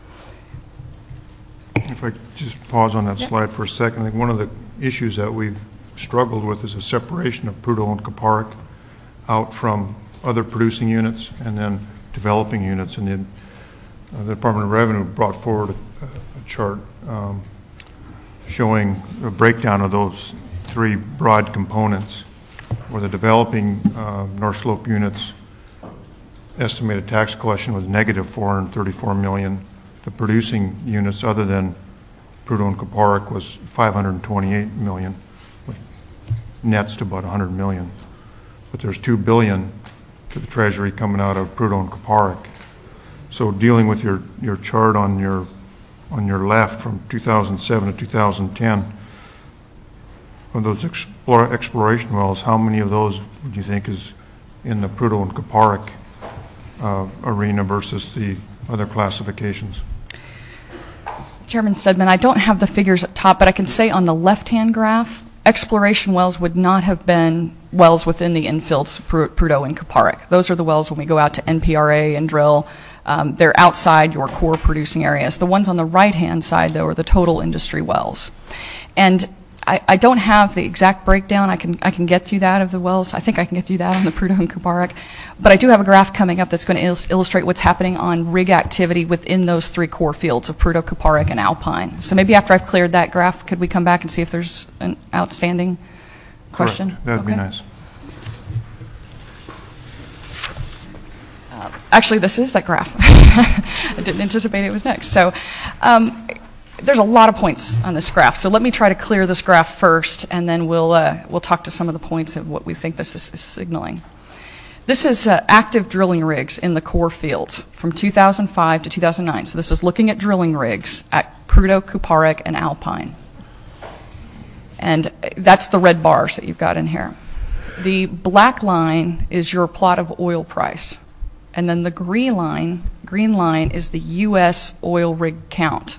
S1: If I could just pause on that slide for a second, I think one of the issues that we've struggled with is a separation of Prudhoe and Kuparuk out from other producing units and then developing units. And then uh, the Department of Revenue brought forward a, a chart um, showing a breakdown of those three broad components, where the developing uh, North Slope units estimated tax collection was negative four hundred thirty-four million dollars. The producing units, other than Prudhoe and Kuparuk, was five hundred twenty-eight million dollars, which nets to about one hundred million dollars. But there's two billion dollars to the Treasury coming out of Prudhoe and Kuparuk. So dealing with your, your chart on your on your left from two thousand seven to two thousand ten, of those explore, exploration wells, how many of those would you think is in the Prudhoe and Kuparuk uh, arena versus the other classifications?
S5: Chairman Stedman, I don't have the figures at top, but I can say on the left-hand graph, exploration wells would not have been wells within the infills of Prudhoe and Kuparuk. Those are the wells when we go out to N P R A and drill. Um, they're outside your core producing areas. The ones on the right-hand side, though, are the total industry wells. And I, I don't have the exact breakdown. I can I can get you that of the wells. I think I can get you that on the Prudhoe and Kuparuk. But I do have a graph coming up that's going to il- illustrate what's happening on rig activity within those three core fields of Prudhoe, Kuparuk, and Alpine. So maybe after I've cleared that graph, could we come back and see if there's an outstanding question?
S1: Correct. That'd be
S5: Okay.
S1: nice.
S5: Uh, actually, this is that graph. I didn't anticipate it was next. So. Um, There's a lot of points on this graph, so let me try to clear this graph first, and then we'll uh, we'll talk to some of the points of what we think this is, is signaling. This is uh, active drilling rigs in the core fields from two thousand five to two thousand nine. So this is looking at drilling rigs at Prudhoe, Kuparuk, and Alpine. And that's the red bars that you've got in here. The black line is your plot of oil price, and then the green line, green line is the U S oil rig count.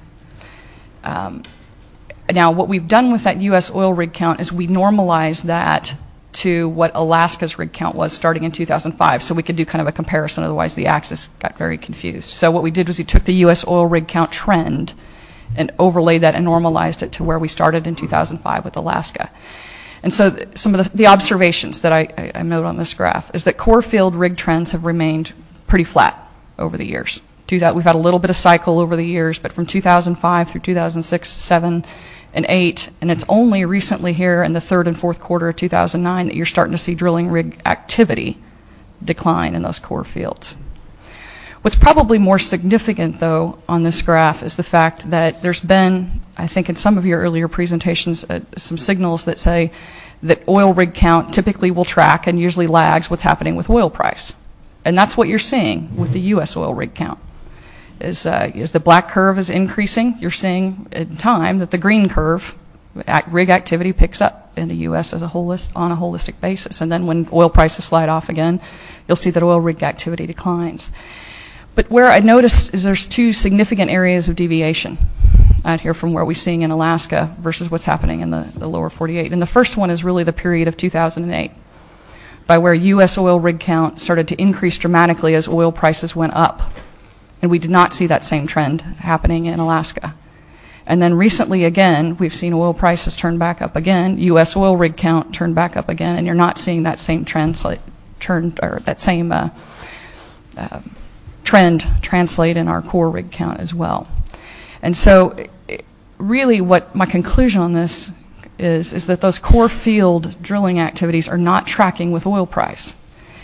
S5: Um, now, what we've done with that U S oil rig count is we normalized that to what Alaska's rig count was starting in two thousand five, so we could do kind of a comparison, otherwise the axis got very confused. So what we did was we took the U S oil rig count trend and overlaid that and normalized it to where we started in two thousand five with Alaska. And so th- some of the, the observations that I, I, I note on this graph is that core field rig trends have remained pretty flat over the years. We've had a little bit of cycle over the years, but from two thousand five through two thousand six, seven, and eight, and it's only recently here in the third and fourth quarter of two thousand nine that you're starting to see drilling rig activity decline in those core fields. What's probably more significant, though, on this graph is the fact that there's been, I think in some of your earlier presentations, uh, some signals that say that oil rig count typically will track and usually lags what's happening with oil price. And that's what you're seeing with the U S oil rig count. Is, uh, as the black curve is increasing, you're seeing in time that the green curve, act, rig activity picks up in the U S as a holist, on a holistic basis. And then when oil prices slide off again, you'll see that oil rig activity declines. But where I noticed is there's two significant areas of deviation out here from where we're seeing in Alaska versus what's happening in the, the lower forty-eight. And the first one is really the period of two thousand eight, by where U S oil rig count started to increase dramatically as oil prices went up. And we did not see that same trend happening in Alaska. And then recently again, we've seen oil prices turn back up again, U S oil rig count turn back up again, and you're not seeing that same translate, turn, or that same uh, uh, trend translate in our core rig count as well. And so really what my conclusion on this is, is that those core field drilling activities are not tracking with oil price.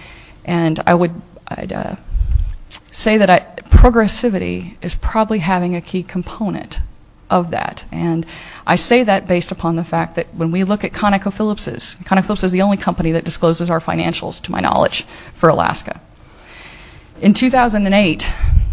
S5: And I would I'd, uh, say that I, progressivity is probably having a key component of that. And I say that based upon the fact that when we look at ConocoPhillips's, ConocoPhillips is the only company that discloses our financials, to my knowledge, for Alaska. In two thousand eight,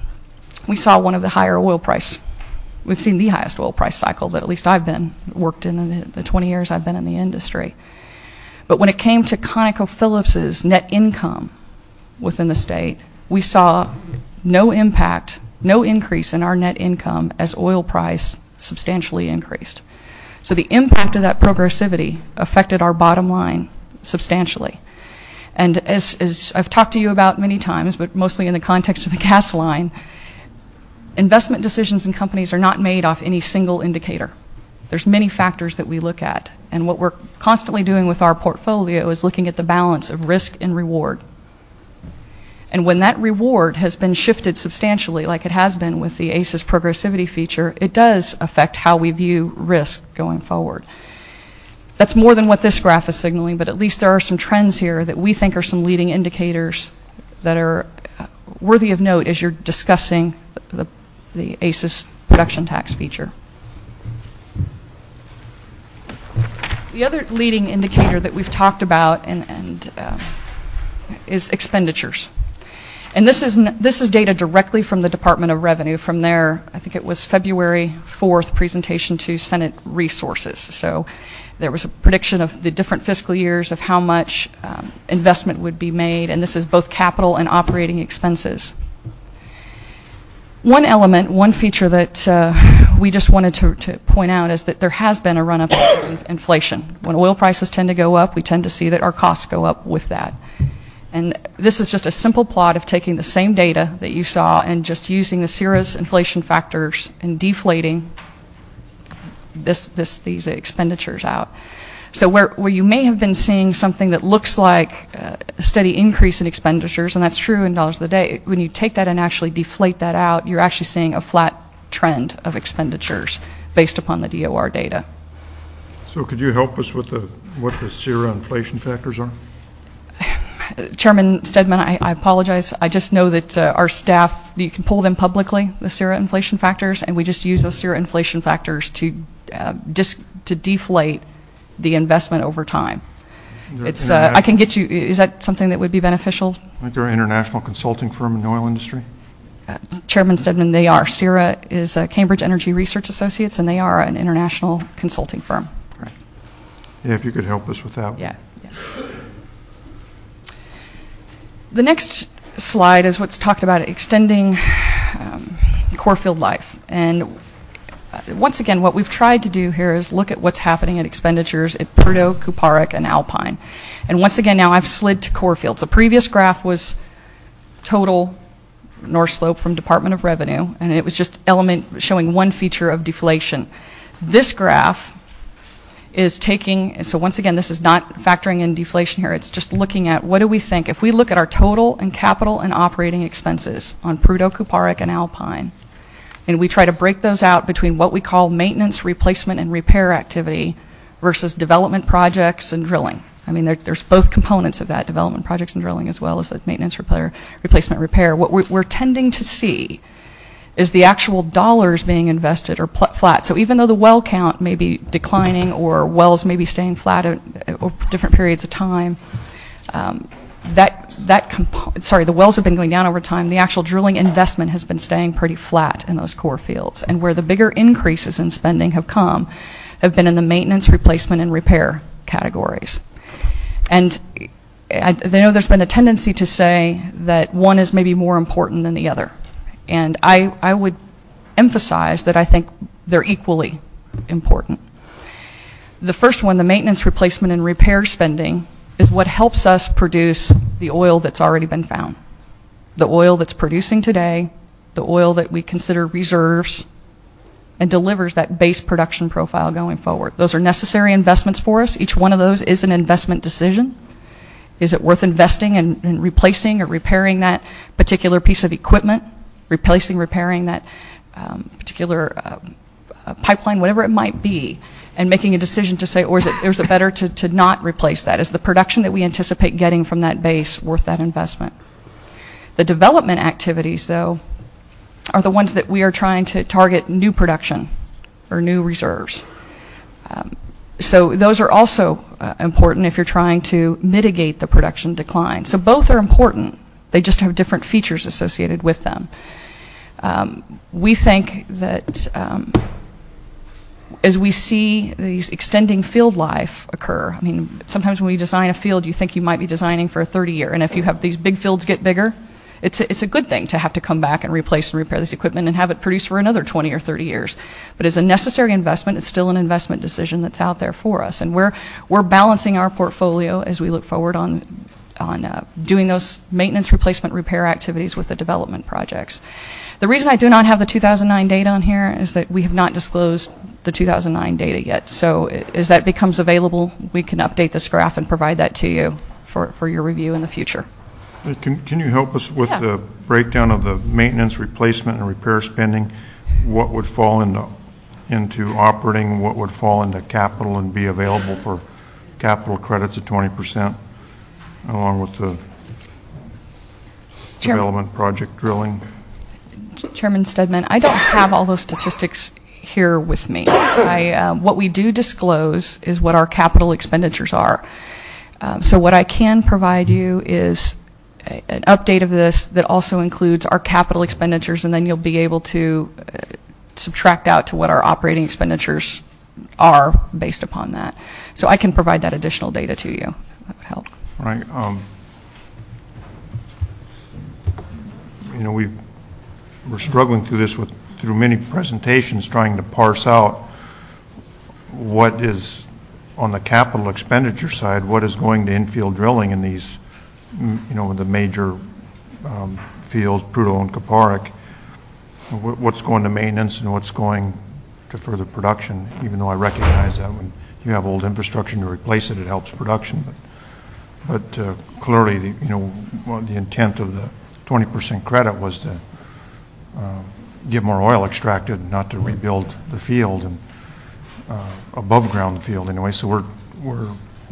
S5: we saw one of the higher oil price. We've seen the highest oil price cycle that at least I've been worked in in the, the twenty years I've been in the industry. But when it came to ConocoPhillips's net income within the state, we saw no impact, no increase in our net income as oil price substantially increased. So the impact of that progressivity affected our bottom line substantially. And as, as I've talked to you about many times, but mostly in the context of the gas line, investment decisions in companies are not made off any single indicator. There's many factors that we look at. And what we're constantly doing with our portfolio is looking at the balance of risk and reward. And when that reward has been shifted substantially, like it has been with the A C E S progressivity feature, it does affect how we view risk going forward. That's more than what this graph is signaling, but at least there are some trends here that we think are some leading indicators that are worthy of note as you're discussing the, the A C E S production tax feature. The other leading indicator that we've talked about and, and uh, is expenditures. And this is, n this is data directly from the Department of Revenue, from their, I think it was February fourth presentation to Senate Resources. So there was a prediction of the different fiscal years of how much um, investment would be made, and this is both capital and operating expenses. One element, one feature that uh, we just wanted to, to point out is that there has been a run-up in inflation. When oil prices tend to go up, we tend to see that our costs go up with that. And this is just a simple plot of taking the same data that you saw and just using the CIRA's inflation factors and deflating this, this, these expenditures out. So where, where you may have been seeing something that looks like uh, a steady increase in expenditures, and that's true in dollars a day, when you take that and actually deflate that out, you're actually seeing a flat trend of expenditures based upon the D O R data.
S1: So could you help us with the, what the CIRA inflation factors are?
S5: Chairman Stedman, I, I apologize. I just know that uh, our staff, you can pull them publicly, the CIRA inflation factors, and we just use those CIRA inflation factors to uh, dis to deflate the investment over time. It's uh, I can get you. Is that something that would be beneficial?
S1: I think they're an international consulting firm in the oil industry.
S5: Uh, Chairman Stedman, they are. CIRA is uh, Cambridge Energy Research Associates, and they are an international consulting firm. Right.
S1: Yeah, if you could help us with that.
S5: Yeah. yeah. The next slide is what's talked about extending um, core field life. And uh, once again, what we've tried to do here is look at what's happening at expenditures at Prudhoe, Kuparuk, and Alpine. And once again, now I've slid to core fields. The previous graph was total North Slope from Department of Revenue, and it was just element showing one feature of deflation. This graph is taking, so once again, this is not factoring in deflation here, it's just looking at what do we think, if we look at our total and capital and operating expenses on Prudhoe, Kuparuk, and Alpine, and we try to break those out between what we call maintenance, replacement, and repair activity versus development projects and drilling. I mean, there, there's both components of that, development projects and drilling, as well as the maintenance, repair, replacement, repair. What we're, we're tending to see is the actual dollars being invested are flat. So even though the well count may be declining or wells may be staying flat at, at different periods of time, um, that, that compo sorry, the wells have been going down over time. The actual drilling investment has been staying pretty flat in those core fields. And where the bigger increases in spending have come have been in the maintenance, replacement, and repair categories. And I, I know there's been a tendency to say that one is maybe more important than the other. And I, I would emphasize that I think they're equally important. The first one, the maintenance, replacement, and repair spending, is what helps us produce the oil that's already been found. The oil that's producing today, the oil that we consider reserves, and delivers that base production profile going forward. Those are necessary investments for us. Each one of those is an investment decision. Is it worth investing in, in replacing or repairing that particular piece of equipment? Replacing, repairing that um, particular uh, uh, pipeline, whatever it might be, and making a decision to say, or is it, or is it better to, to not replace that? Is the production that we anticipate getting from that base worth that investment? The development activities, though, are the ones that we are trying to target new production or new reserves. Um, so those are also uh, important if you're trying to mitigate the production decline. So both are important. They just have different features associated with them. Um, we think that um, as we see these extending field life occur, I mean, sometimes when we design a field, you think you might be designing for a thirty year, and if you have these big fields get bigger, it's a, it's a good thing to have to come back and replace and repair this equipment and have it produce for another twenty or thirty years. But as a necessary investment, it's still an investment decision that's out there for us, and we're, we're balancing our portfolio as we look forward on on uh, doing those maintenance, replacement, repair activities with the development projects. The reason I do not have the two thousand nine data on here is that we have not disclosed the two thousand nine data yet. So as that becomes available, we can update this graph and provide that to you for, for your review in the future.
S1: Can, can you help us with
S5: Yeah.
S1: the breakdown of the maintenance, replacement, and repair spending? What would fall into, into operating, what would fall into capital and be available for capital credits at twenty percent, along with the
S5: Chairman.
S1: development project drilling?
S5: Chairman Stedman, I don't have all those statistics here with me. I, uh, what we do disclose is what our capital expenditures are. Um, so what I can provide you is a, an update of this that also includes our capital expenditures, and then you'll be able to uh, subtract out to what our operating expenditures are based upon that. So I can provide that additional data to you. That would help.
S1: Right. Um, you know, we've, we're struggling through this with through many presentations, trying to parse out what is on the capital expenditure side, what is going to infield drilling in these, you know, the major um, fields, Prudhoe and Kuparuk. What's going to maintenance and what's going to further production, even though I recognize that when you have old infrastructure to replace it, it helps production. But, but uh, clearly, the, you know, well, the intent of the twenty percent credit was to uh, get more oil extracted, not to rebuild the field and uh, above ground the field anyway. So we're we're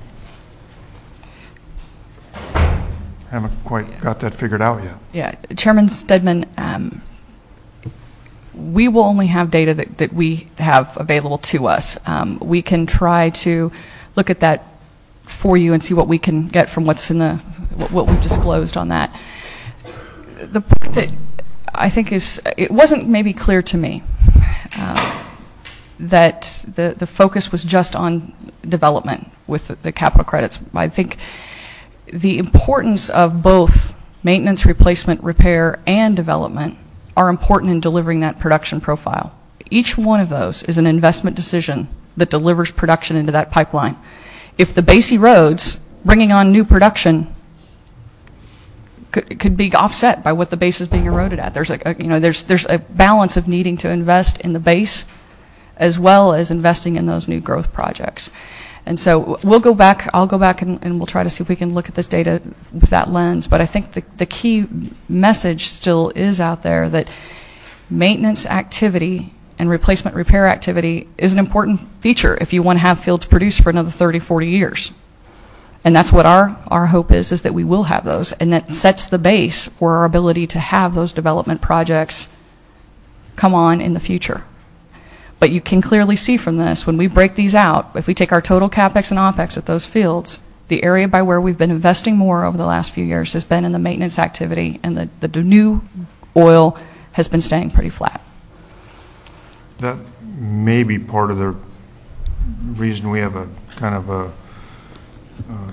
S1: haven't quite yeah. got that figured out yet.
S5: Yeah, Chairman Stedman. Um, We will only have data that, that we have available to us. Um, we can try to look at that for you and see what we can get from what's in the what, what we've disclosed on that. The point that I think is, it wasn't maybe clear to me uh, that the the focus was just on development with the, the capital credits. I think the importance of both maintenance, replacement, repair, and development are important in delivering that production profile. Each one of those is an investment decision that delivers production into that pipeline. If the base erodes, bringing on new production could, could be offset by what the base is being eroded at. There's a, a you know there's there's a balance of needing to invest in the base as well as investing in those new growth projects. And so we'll go back, I'll go back and, and we'll try to see if we can look at this data with that lens. But I think the, the key message still is out there that maintenance activity and replacement repair activity is an important feature if you want to have fields produced for another thirty, forty years. And that's what our, our hope is, is that we will have those. And that sets the base for our ability to have those development projects come on in the future. But you can clearly see from this, when we break these out, if we take our total CapEx and OpEx at those fields, the area by where we've been investing more over the last few years has been in the maintenance activity, and the, the new oil has been staying pretty flat.
S1: That may be part of the reason we have a kind of a uh,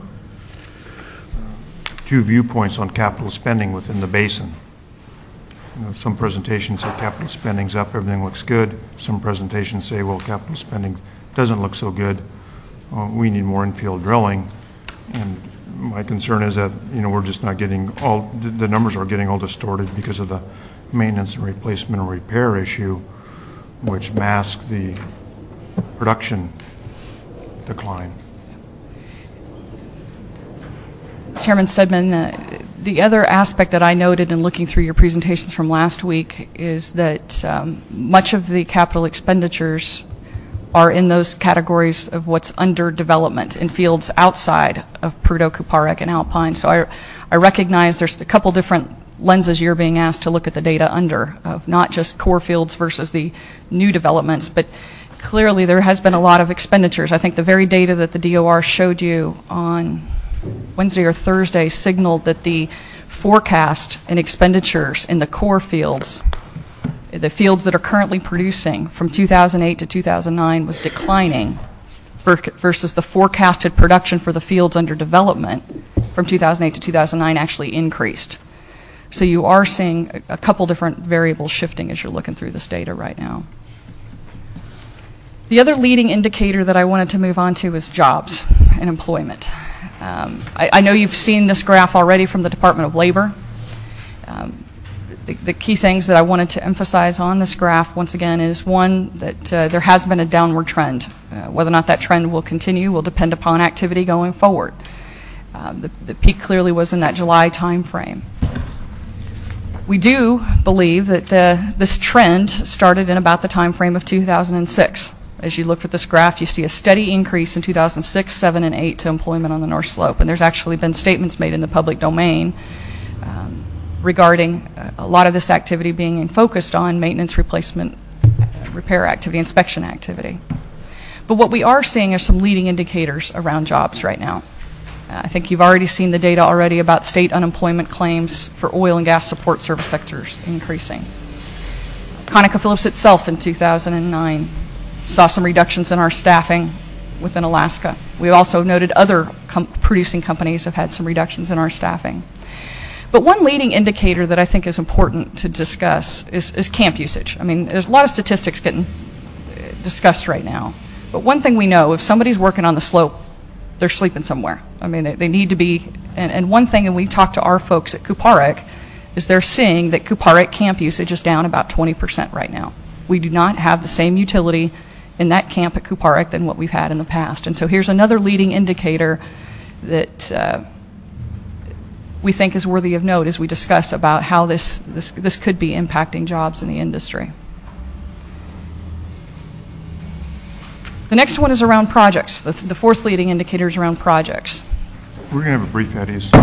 S1: two viewpoints on capital spending within the basin. You know, some presentations say capital spending's up, everything looks good. Some presentations say, well, capital spending doesn't look so good. Uh, we need more infield drilling. And my concern is that, you know, we're just not getting all, the numbers are getting all distorted because of the maintenance and replacement and repair issue, which masks the production decline.
S5: Chairman Stedman, uh, the other aspect that I noted in looking through your presentations from last week is that um, much of the capital expenditures are in those categories of what's under development in fields outside of Prudhoe, Kuparuk, and Alpine. So I, I recognize there's a couple different lenses you're being asked to look at the data under, of not just core fields versus the new developments, but clearly there has been a lot of expenditures. I think the very data that the D O R showed you on Wednesday or Thursday signaled that the forecast and expenditures in the core fields, the fields that are currently producing from two thousand eight to two thousand nine, was declining versus the forecasted production for the fields under development from two thousand eight to two thousand nine actually increased. So you are seeing a, a couple different variables shifting as you're looking through this data right now. The other leading indicator that I wanted to move on to is jobs and employment. Um, I, I know you've seen this graph already from the Department of Labor. Um, the, the key things that I wanted to emphasize on this graph, once again, is one, that uh, there has been a downward trend. Uh, whether or not that trend will continue will depend upon activity going forward. Um, the, the peak clearly was in that July time frame. We do believe that the, this trend started in about the time frame of two thousand six. As you look at this graph, you see a steady increase in two thousand six, seven, and eight to employment on the North Slope. And there's actually been statements made in the public domain um, regarding uh, a lot of this activity being focused on maintenance, replacement, uh, repair activity, inspection activity. But what we are seeing are some leading indicators around jobs right now. Uh, I think you've already seen the data already about state unemployment claims for oil and gas support service sectors increasing. ConocoPhillips itself in two thousand nine saw some reductions in our staffing within Alaska. We also noted other com producing companies have had some reductions in our staffing. But one leading indicator that I think is important to discuss is, is camp usage. I mean, there's a lot of statistics getting discussed right now. But one thing we know, if somebody's working on the slope, they're sleeping somewhere. I mean, they, they need to be, and, and one thing, and we talked to our folks at Kuparuk, is they're seeing that Kuparuk camp usage is down about twenty percent right now. We do not have the same utility in that camp at Kuparuk than what we've had in the past. And so here's another leading indicator that uh, we think is worthy of note as we discuss about how this, this, this could be impacting jobs in the industry. The next one is around projects. The, the fourth leading indicator is around projects.
S1: We're going to have a brief Eddie's.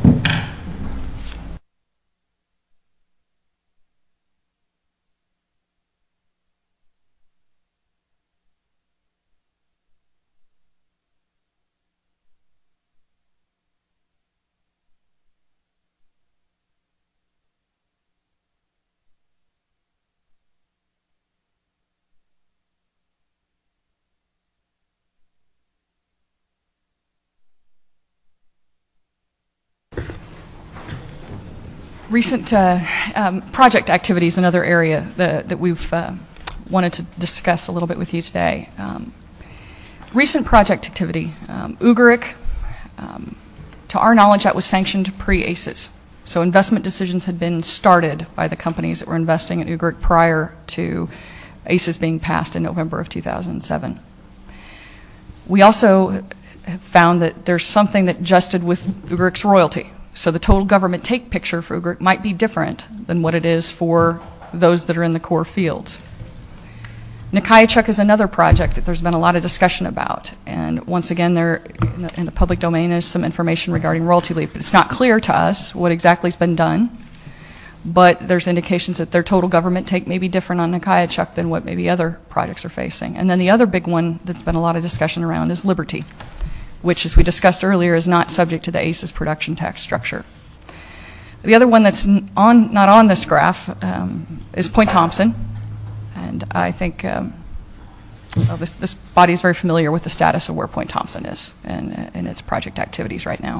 S5: Recent uh, um, project activity is another area that, that we've uh, wanted to discuss a little bit with you today. Um, recent project activity, um, Ugarik, um, to our knowledge, that was sanctioned pre-A C E S. So investment decisions had been started by the companies that were investing in Ugarik prior to A C E S being passed in November of two thousand seven. We also have found that there's something that adjusted with Ugarik's royalty. So the total government take picture for Ugarik might be different than what it is for those that are in the core fields. Nikaitchuq is another project that there's been a lot of discussion about. And once again, there in the, in the public domain is some information regarding royalty relief. But it's not clear to us what exactly has been done. But there's indications that their total government take may be different on Nikaitchuq than what maybe other projects are facing. And then the other big one that's been a lot of discussion around is Liberty, which, as we discussed earlier, is not subject to the A C E S production tax structure. The other one that's on, not on this graph um, is Point Thompson. And I think um, well, this, this body is very familiar with the status of where Point Thompson is and, and its project activities right now.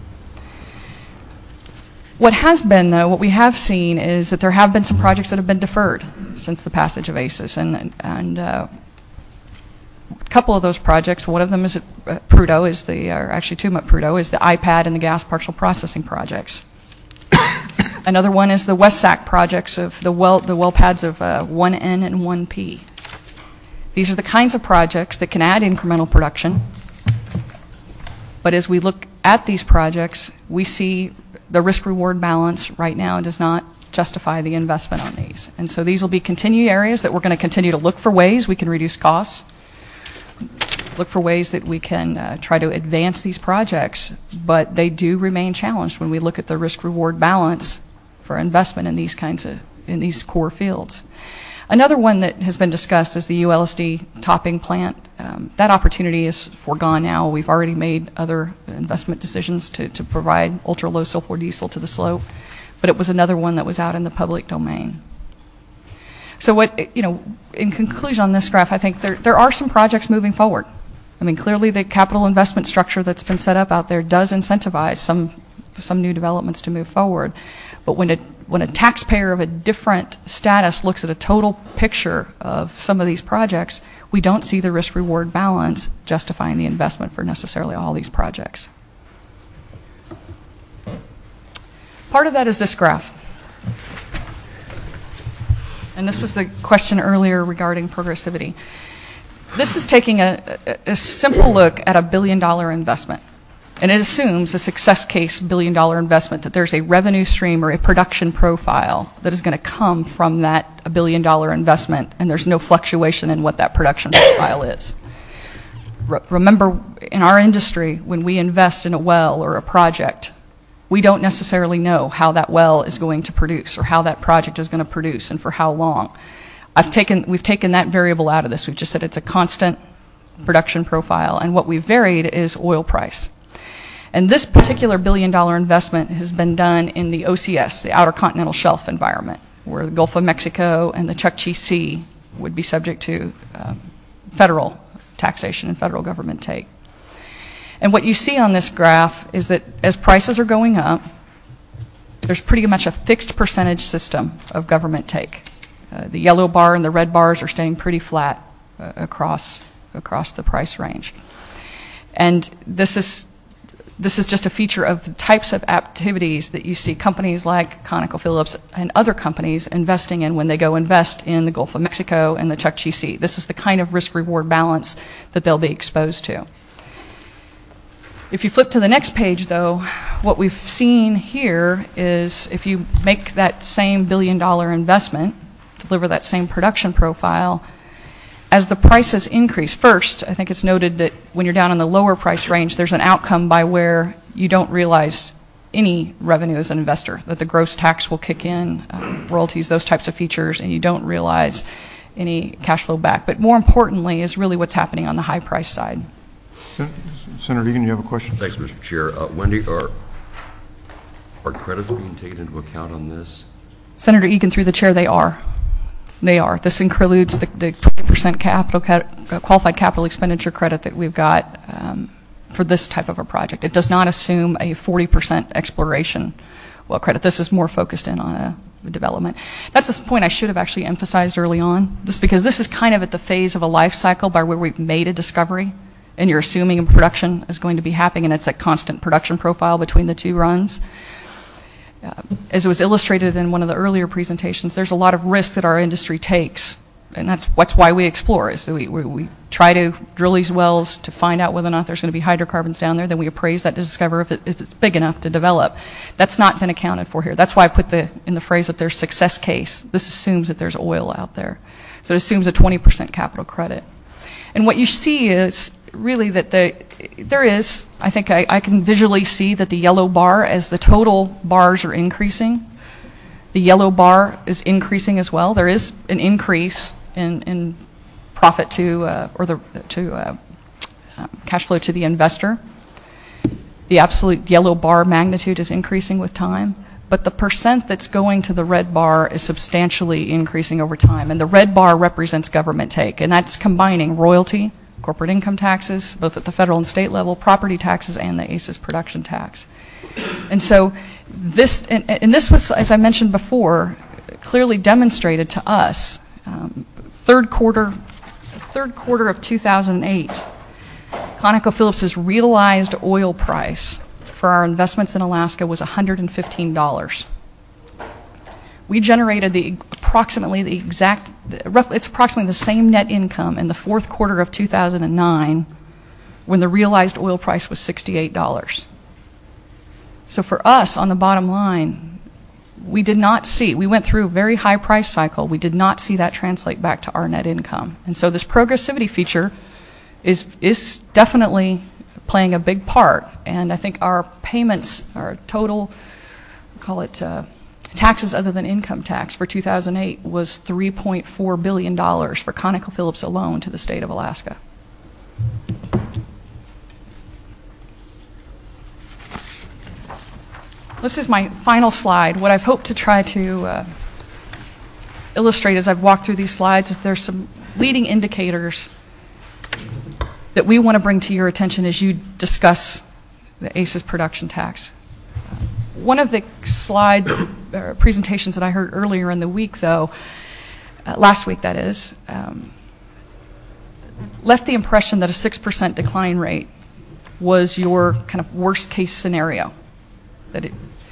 S5: What has been, though, what we have seen is that there have been some projects that have been deferred since the passage of A C E S. And, and uh, a couple of those projects, one of them is at uh, Prudhoe, is the, or actually two at Prudhoe, is the I PAD and the gas partial processing projects. Another one is the West Sac projects of the well, the well pads of uh, one N and one P. These are the kinds of projects that can add incremental production. But as we look at these projects, we see the risk-reward balance right now does not justify the investment on these. And so these will be continued areas that we're going to continue to look for ways we can reduce costs, look for ways that we can uh, try to advance these projects, but they do remain challenged when we look at the risk-reward balance for investment in these kinds of, in these core fields. Another one that has been discussed is the U L S D topping plant. Um, that opportunity is foregone now. We've already made other investment decisions to, to provide ultra-low sulfur diesel to the slope, but it was another one that was out in the public domain. So what, you know, in conclusion on this graph, I think there, there are some projects moving forward. I mean, clearly the capital investment structure that's been set up out there does incentivize some, some new developments to move forward. But when a, when a taxpayer of a different status looks at a total picture of some of these projects, we don't see the risk-reward balance justifying the investment for necessarily all these projects. Part of that is this graph. And this was the question earlier regarding progressivity. This is taking a, a, a simple look at a billion dollar investment. And it assumes a success case billion dollar investment, that there's a revenue stream or a production profile that is going to come from that a billion dollar investment, and there's no fluctuation in what that production profile is. Re- remember, in our industry, when we invest in a well or a project, we don't necessarily know how that well is going to produce or how that project is going to produce and for how long. I've taken, we've taken that variable out of this. We've just said it's a constant production profile, and what we've varied is oil price. And this particular billion dollar investment has been done in the O C S, the Outer Continental Shelf environment, where the Gulf of Mexico and the Chukchi Sea would be subject to um, federal taxation and federal government take. And what you see on this graph is that as prices are going up, there's pretty much a fixed percentage system of government take. Uh, the yellow bar and the red bars are staying pretty flat uh, across across the price range. And this is This is just a feature of the types of activities that you see companies like ConocoPhillips and other companies investing in when they go invest in the Gulf of Mexico and the Chukchi Sea. This is the kind of risk-reward balance that they'll be exposed to. If you flip to the next page, though, what we've seen here is if you make that same billion-dollar investment, deliver that same production profile, as the prices increase, first, I think it's noted that when you're down in the lower price range, there's an outcome by where you don't realize any revenue as an investor, that the gross tax will kick in, um, royalties, those types of features, and you don't realize any cash flow back. But more importantly is really what's happening on the high price side.
S1: Sen- Senator Egan, you have a question?
S7: Thanks, Mister Chair. Uh, Wendy, are, are credits being taken into account on this?
S5: Senator Egan, through the chair, they are. They are. This includes the, the twenty percent capital uh, qualified capital expenditure credit that we've got um, for this type of a project. It does not assume a forty percent exploration well credit. This is more focused in on a, a development. That's a point I should have actually emphasized early on, just because this is kind of at the phase of a life cycle by where we've made a discovery and you're assuming a production is going to be happening, and it's a constant production profile between the two runs. Uh, as it was illustrated in one of the earlier presentations, there's a lot of risk that our industry takes, and that's, that's why we explore, is that we, we, we try to drill these wells to find out whether or not there's going to be hydrocarbons down there, then we appraise that to discover if, it, if it's big enough to develop. That's not been accounted for here. That's why I put the, in the phrase that there's success case. This assumes that there's oil out there. So it assumes a twenty percent capital credit. And what you see is really that the, there is, I think I, I can visually see that the yellow bar, as the total bars are increasing, the yellow bar is increasing as well. There is an increase in, in profit to, uh, or the to uh, um, cash flow to the investor. The absolute yellow bar magnitude is increasing with time, but the percent that's going to the red bar is substantially increasing over time. And the red bar represents government take, and that's combining royalty, corporate income taxes, both at the federal and state level, property taxes, and the A C E S production tax. And so this, and, and this was, as I mentioned before, clearly demonstrated to us. Um, third quarter, third quarter of two thousand eight, ConocoPhillips' realized oil price for our investments in Alaska was one hundred fifteen dollars. We generated the approximately the exact, roughly, it's approximately the same net income in the fourth quarter of two thousand nine when the realized oil price was sixty-eight dollars. So for us, on the bottom line, we did not see, we went through a very high price cycle, we did not see that translate back to our net income. And so this progressivity feature is is definitely playing a big part. And I think our payments, our total, call it uh, taxes other than income tax for two thousand eight was three point four billion dollars for ConocoPhillips alone to the state of Alaska. This is my final slide. What I've hoped to try to uh, illustrate as I've walked through these slides is there's some leading indicators that we want to bring to your attention as you discuss the A C E S production tax. One of the slide uh, presentations that I heard earlier in the week, though, uh, last week that is, um, left the impression that a six percent decline rate was your kind of worst case scenario. That it,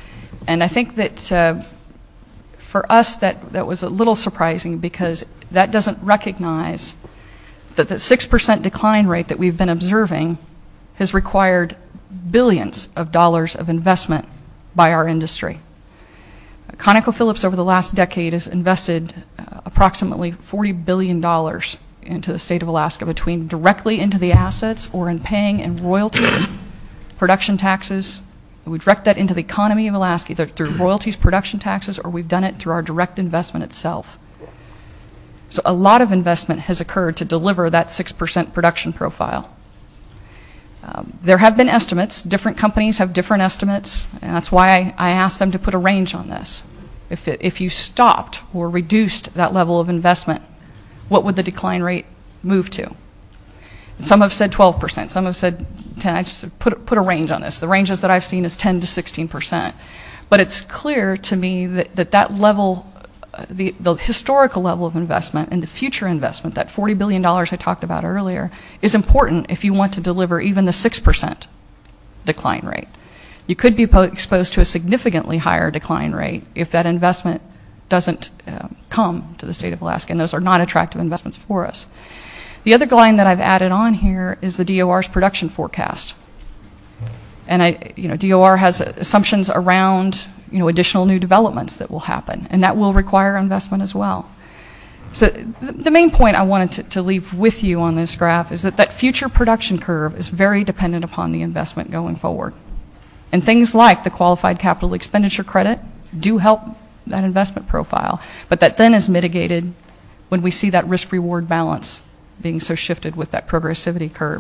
S5: And I think that uh, for us that, that was a little surprising because that doesn't recognize that the six percent decline rate that we've been observing has required billions of dollars of investment by our industry. ConocoPhillips over the last decade has invested uh, approximately forty billion dollars into the state of Alaska, between directly into the assets or in paying in royalty, production taxes. We direct that into the economy of Alaska, either through royalties, production taxes, or we've done it through our direct investment itself. So a lot of investment has occurred to deliver that six percent production profile. Um, there have been estimates. Different companies have different estimates, and that's why I, I asked them to put a range on this. If, it, if you stopped or reduced that level of investment, what would the decline rate move to? And some have said twelve percent. Some have said ten. I just put, put a range on this. The ranges that I've seen is ten to sixteen percent. But it's clear to me that that, that level, uh, the, the historical level of investment and the future investment, that forty billion dollars I talked about earlier, is important if you want to deliver even the six percent decline rate. You could be po- exposed to a significantly higher decline rate if that investment doesn't uh, come to the state of Alaska, and those are not attractive investments for us. The other line that I've added on here is the D O R's production forecast. And I, you know, D O R has assumptions around, you know, additional new developments that will happen, and that will require investment as well. So the, the main point I wanted to, to leave with you on this graph is that that future production curve is very dependent upon the investment going forward. And things like the qualified capital expenditure credit do help that investment profile, but that then is mitigated when we see that risk-reward balance being so shifted with that progressivity curve.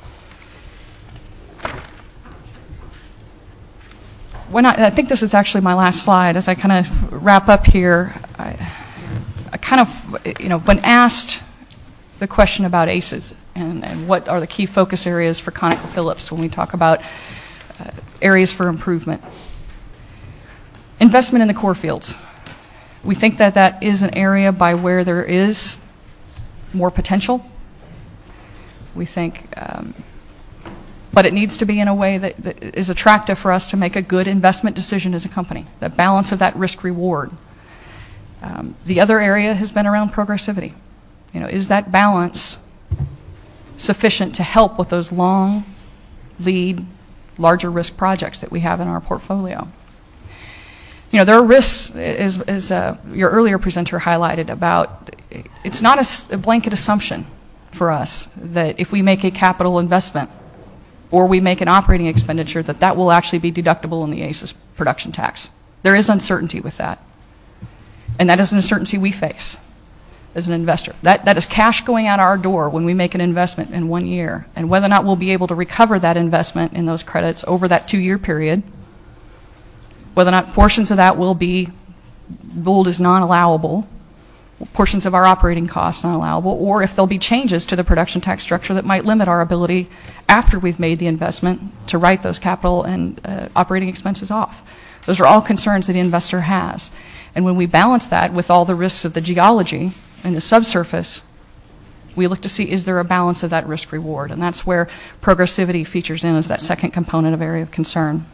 S5: When I, I think this is actually my last slide. As I kind of wrap up here, I, I kind of, you know, when asked the question about A C Es and, and what are the key focus areas for ConocoPhillips when we talk about uh, areas for improvement, investment in the core fields. We think that that is an area by where there is more potential. We think, um, but it needs to be in a way that, that is attractive for us to make a good investment decision as a company, the balance of that risk-reward. Um, the other area has been around progressivity. You know, is that balance sufficient to help with those long lead, larger risk projects that we have in our portfolio? You know, there are risks, as, as uh, your earlier presenter highlighted, about it's not a, a blanket assumption for us that if we make a capital investment or we make an operating expenditure, that that will actually be deductible in the A C E S production tax. There is uncertainty with that. And that is an uncertainty we face as an investor. That, that is cash going out our door when we make an investment in one year. And whether or not we'll be able to recover that investment in those credits over that two-year period, whether or not portions of that will be ruled as non-allowable, portions of our operating costs non-allowable, or if there'll be changes to the production tax structure that might limit our ability after we've made the investment to write those capital and uh, operating expenses off. Those are all concerns that the investor has. And when we balance that with all the risks of the geology and the subsurface, we look to see, is there a balance of that risk-reward? And that's where progressivity features in as that second component of area of concern.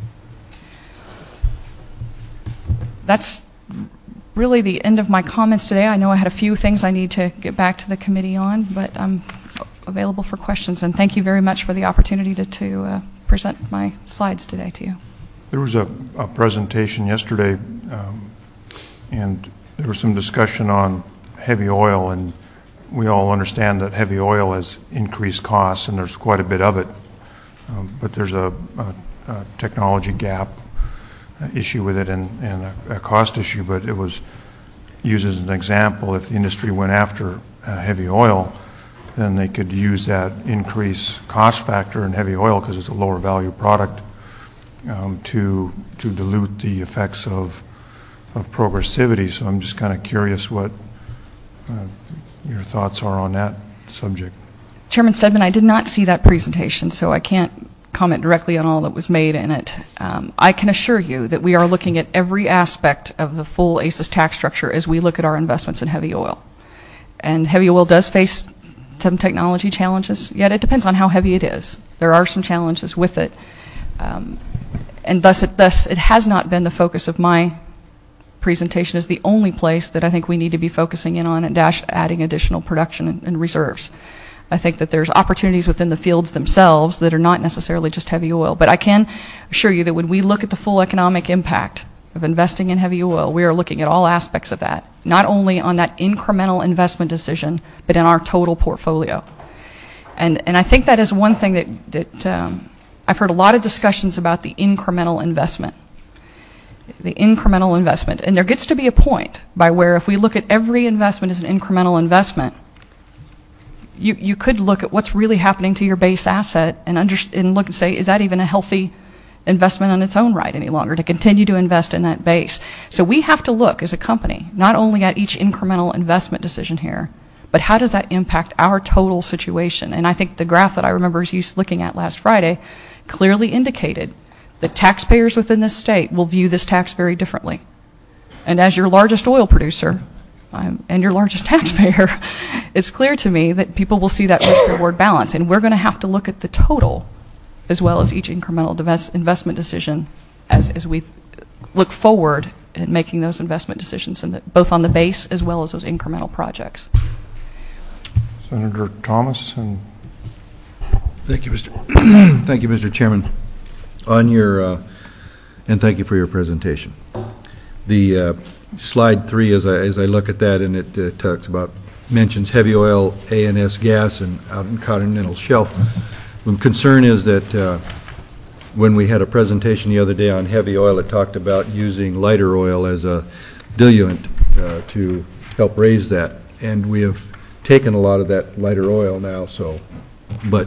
S5: That's really the end of my comments today. I know I had a few things I need to get back to the committee on, but I'm available for questions. And thank you very much for the opportunity to, to uh, present my slides today to you.
S1: There was a, a presentation yesterday, um, and there was some discussion on heavy oil, and we all understand that heavy oil has increased costs, and there's quite a bit of it. Um, but there's a, a, a technology gap issue with it and, and a, a cost issue, but it was used as an example. If the industry went after uh, heavy oil, then they could use that increased cost factor in heavy oil, because it's a lower value product, um, to to dilute the effects of of progressivity. So I'm just kind of curious what uh, your thoughts are on that subject.
S5: Chairman Stedman, I did not see that presentation, so I can't comment directly on all that was made in it. Um, I can assure you that we are looking at every aspect of the full A C E S tax structure as we look at our investments in heavy oil. And heavy oil does face some technology challenges, yet it depends on how heavy it is. There are some challenges with it. Um, and thus it, thus it has not been the focus of my presentation as the only place that I think we need to be focusing in on and dash adding additional production and, and reserves. I think that there's opportunities within the fields themselves that are not necessarily just heavy oil. But I can assure you that when we look at the full economic impact of investing in heavy oil, we are looking at all aspects of that, not only on that incremental investment decision, but in our total portfolio. And, and I think that is one thing that, that um, I've heard a lot of discussions about the incremental investment. The incremental investment. And there gets to be a point by where if we look at every investment as an incremental investment, you, you could look at what's really happening to your base asset and, under, and look and say, is that even a healthy investment on its own right any longer to continue to invest in that base? So we have to look as a company not only at each incremental investment decision here, but how does that impact our total situation? And I think the graph that I remember you looking at last Friday clearly indicated that taxpayers within this state will view this tax very differently. And as your largest oil producer um, and your largest taxpayer, it's clear to me that people will see that risk-reward balance. And we're going to have to look at the total as well as each incremental divest investment decision as, as we th look forward in making those investment decisions, in the, both on the base as well as those incremental projects.
S1: Senator Thomas. And
S4: Thank you, Mister Thank you, Mister Chairman. On your, uh, and thank you for your presentation. The uh, slide three, as I, as I look at that, and it uh, talks about, mentions heavy oil, A and S gas, and out in continental shelf. The concern is that uh, when we had a presentation the other day on heavy oil, it talked about using lighter oil as a diluent uh, to help raise that. And we have taken a lot of that lighter oil now, so, but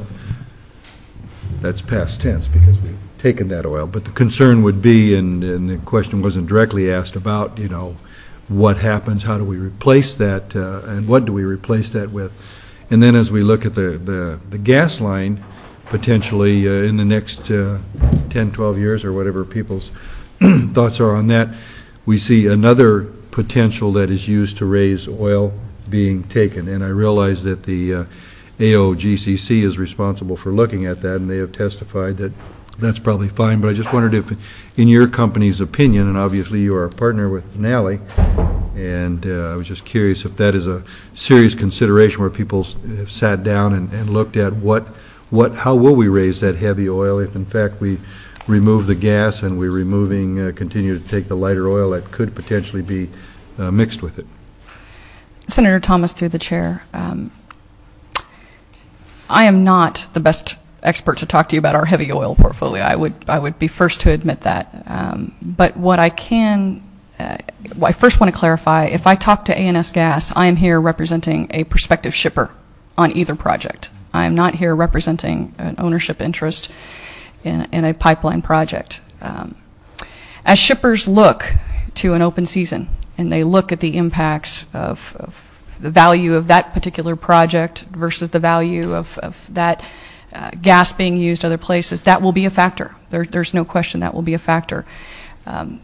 S4: that's past tense because we've taken that oil. But the concern would be, and, and the question wasn't directly asked about, you know, what happens, how do we replace that, uh, and what do we replace that with? And then as we look at the, the, the gas line, potentially uh, in the next uh, ten, twelve years or whatever people's thoughts are on that, we see another potential that is used to raise oil being taken. And I realize that the uh, A O G C C is responsible for looking at that, and they have testified that that's probably fine. But I just wondered if, in your company's opinion, and obviously you are a partner with Denali, and uh, I was just curious if that is a serious consideration where people have sat down and, and looked at what What, how will we raise that heavy oil if, in fact, we remove the gas and we're removing, uh, continue to take the lighter oil that could potentially be uh, mixed with it?
S5: Senator Thomas, through the chair, um, I am not the best expert to talk to you about our heavy oil portfolio. I would, I would be first to admit that. Um, but what I can, uh, I first want to clarify, if I talk to A and S Gas, I am here representing a prospective shipper on either project. I am not here representing an ownership interest in, in a pipeline project. Um, as shippers look to an open season and they look at the impacts of, of the value of that particular project versus the value of, of that uh, gas being used other places, that will be a factor. There, there's no question that will be a factor. Um,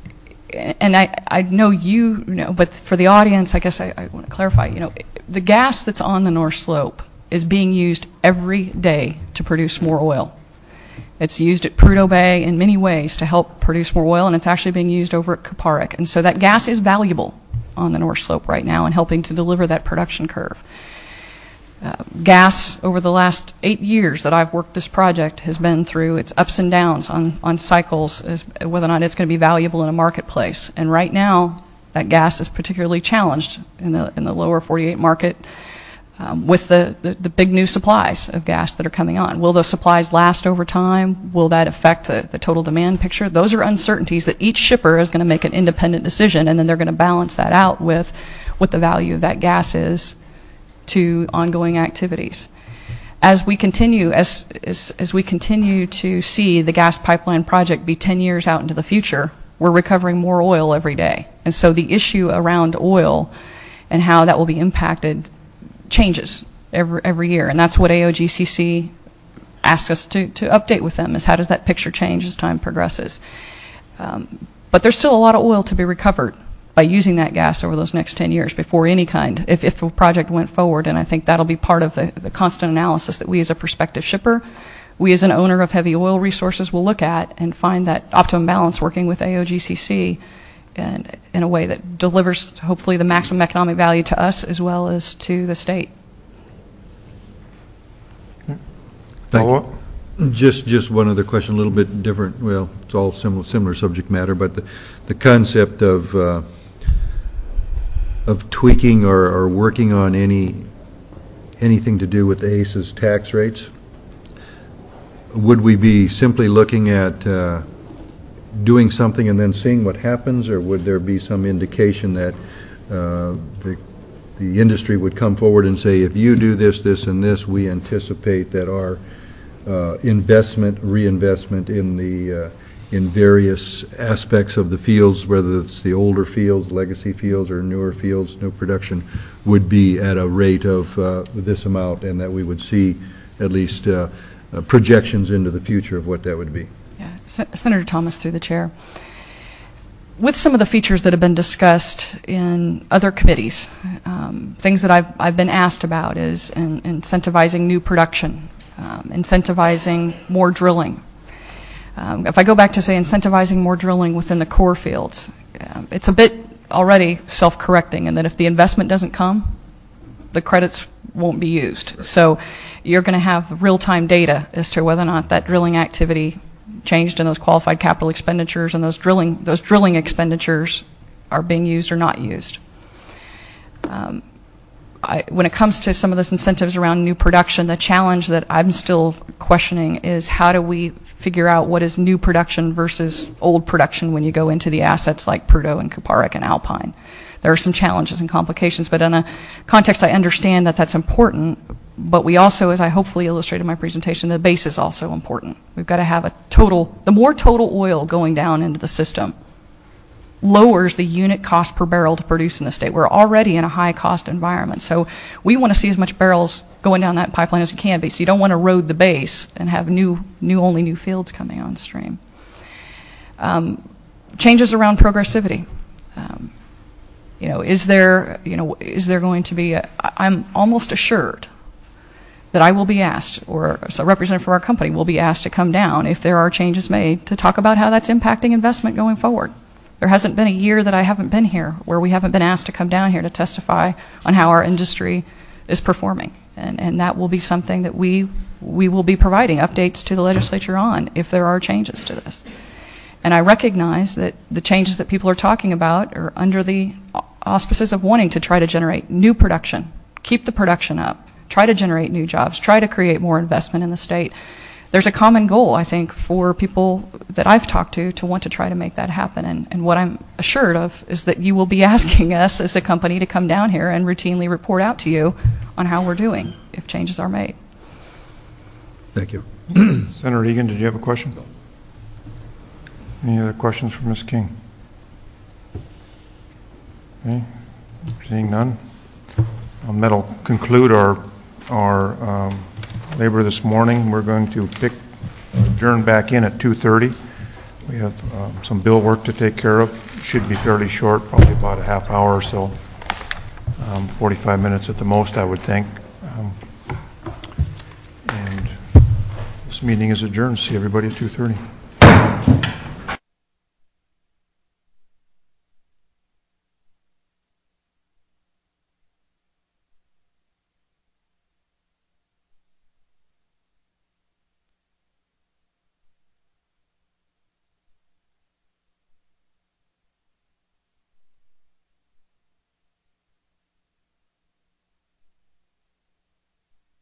S5: and I, I know you know, but for the audience, I guess I, I want to clarify, you know, the gas that's on the North Slope is being used every day to produce more oil. It's used at Prudhoe Bay in many ways to help produce more oil, and it's actually being used over at Kuparuk. And so that gas is valuable on the North Slope right now and helping to deliver that production curve. Uh, gas over the last eight years that I've worked this project has been through its ups and downs on, on cycles as whether or not it's going to be valuable in a marketplace. And right now, that gas is particularly challenged in the, in the lower forty-eight market. Um, with the, the, the big new supplies of gas that are coming on. Will those supplies last over time? Will that affect the, the total demand picture? Those are uncertainties that each shipper is going to make an independent decision, and then they're going to balance that out with what the value of that gas is to ongoing activities. As we continue, as, as, as we continue to see the gas pipeline project be ten years out into the future, we're recovering more oil every day. And so the issue around oil and how that will be impacted changes every, every year, and that's what A O G C C asks us to, to update with them, is how does that picture change as time progresses. Um, but there's still a lot of oil to be recovered by using that gas over those next ten years before any kind, if, if a project went forward, and I think that'll be part of the, the constant analysis that we as a prospective shipper we as an owner of heavy oil resources will look at and find that optimum balance working with A O G C C and in a way that delivers hopefully the maximum economic value to us as well as to the state.
S4: Thank
S1: Follow-up?
S4: you. Just, just one other question, a little bit different. Well, it's all similar, similar subject matter, but the, the concept of uh, of tweaking or, or working on any anything to do with A C E's tax rates. Would we be simply looking at uh, doing something and then seeing what happens, or would there be some indication that uh, the the industry would come forward and say, if you do this, this, and this, we anticipate that our uh, investment, reinvestment in the uh, in various aspects of the fields, whether it's the older fields, legacy fields, or newer fields, new production, would be at a rate of uh, this amount, and that we would see at least uh, uh, projections into the future of what that would be?
S5: Yeah. Sen- Senator Thomas, through the chair. With some of the features that have been discussed in other committees, um, things that I've, I've been asked about is in, incentivizing new production, um, incentivizing more drilling. Um, if I go back to, say, incentivizing more drilling within the core fields, um, it's a bit already self-correcting in that if the investment doesn't come, the credits won't be used. So you're going to have real-time data as to whether or not that drilling activity changed in those qualified capital expenditures and those drilling those drilling expenditures are being used or not used. Um, I, when it comes to some of those incentives around new production, the challenge that I'm still questioning is how do we figure out what is new production versus old production when you go into the assets like Prudhoe and Kuparuk and Alpine. There are some challenges and complications, but in a context I understand that that's important, but we also, as I hopefully illustrated in my presentation, the base is also important. We've got to have a total, the more total oil going down into the system lowers the unit cost per barrel to produce in the state. We're already in a high cost environment, so we want to see as much barrels going down that pipeline as we can be, so you don't want to erode the base and have new, new only new fields coming on stream. Um, changes around progressivity. Um, you know, is there, you know, is there going to be, a, I'm almost assured that I will be asked, or a representative for our company will be asked to come down if there are changes made to talk about how that's impacting investment going forward. There hasn't been a year that I haven't been here where we haven't been asked to come down here to testify on how our industry is performing. And, and that will be something that we, we will be providing updates to the legislature on if there are changes to this. And I recognize that the changes that people are talking about are under the auspices of wanting to try to generate new production, keep the production up, try to generate new jobs, try to create more investment in the state. There's a common goal, I think, for people that I've talked to to want to try to make that happen. And, and what I'm assured of is that you will be asking us as a company to come down here and routinely report out to you on how we're doing if changes are made.
S4: Thank you.
S1: Senator Egan, did you have a question? Any other questions for Miz King? Okay. Seeing none, um, that'll conclude our our um, labor this morning. We're going to pick adjourn back in at two thirty. We have um, some bill work to take care of. Should be fairly short, probably about a half hour or so, um, forty-five minutes at the most, I would think. Um, and this meeting is adjourned. See everybody at two thirty.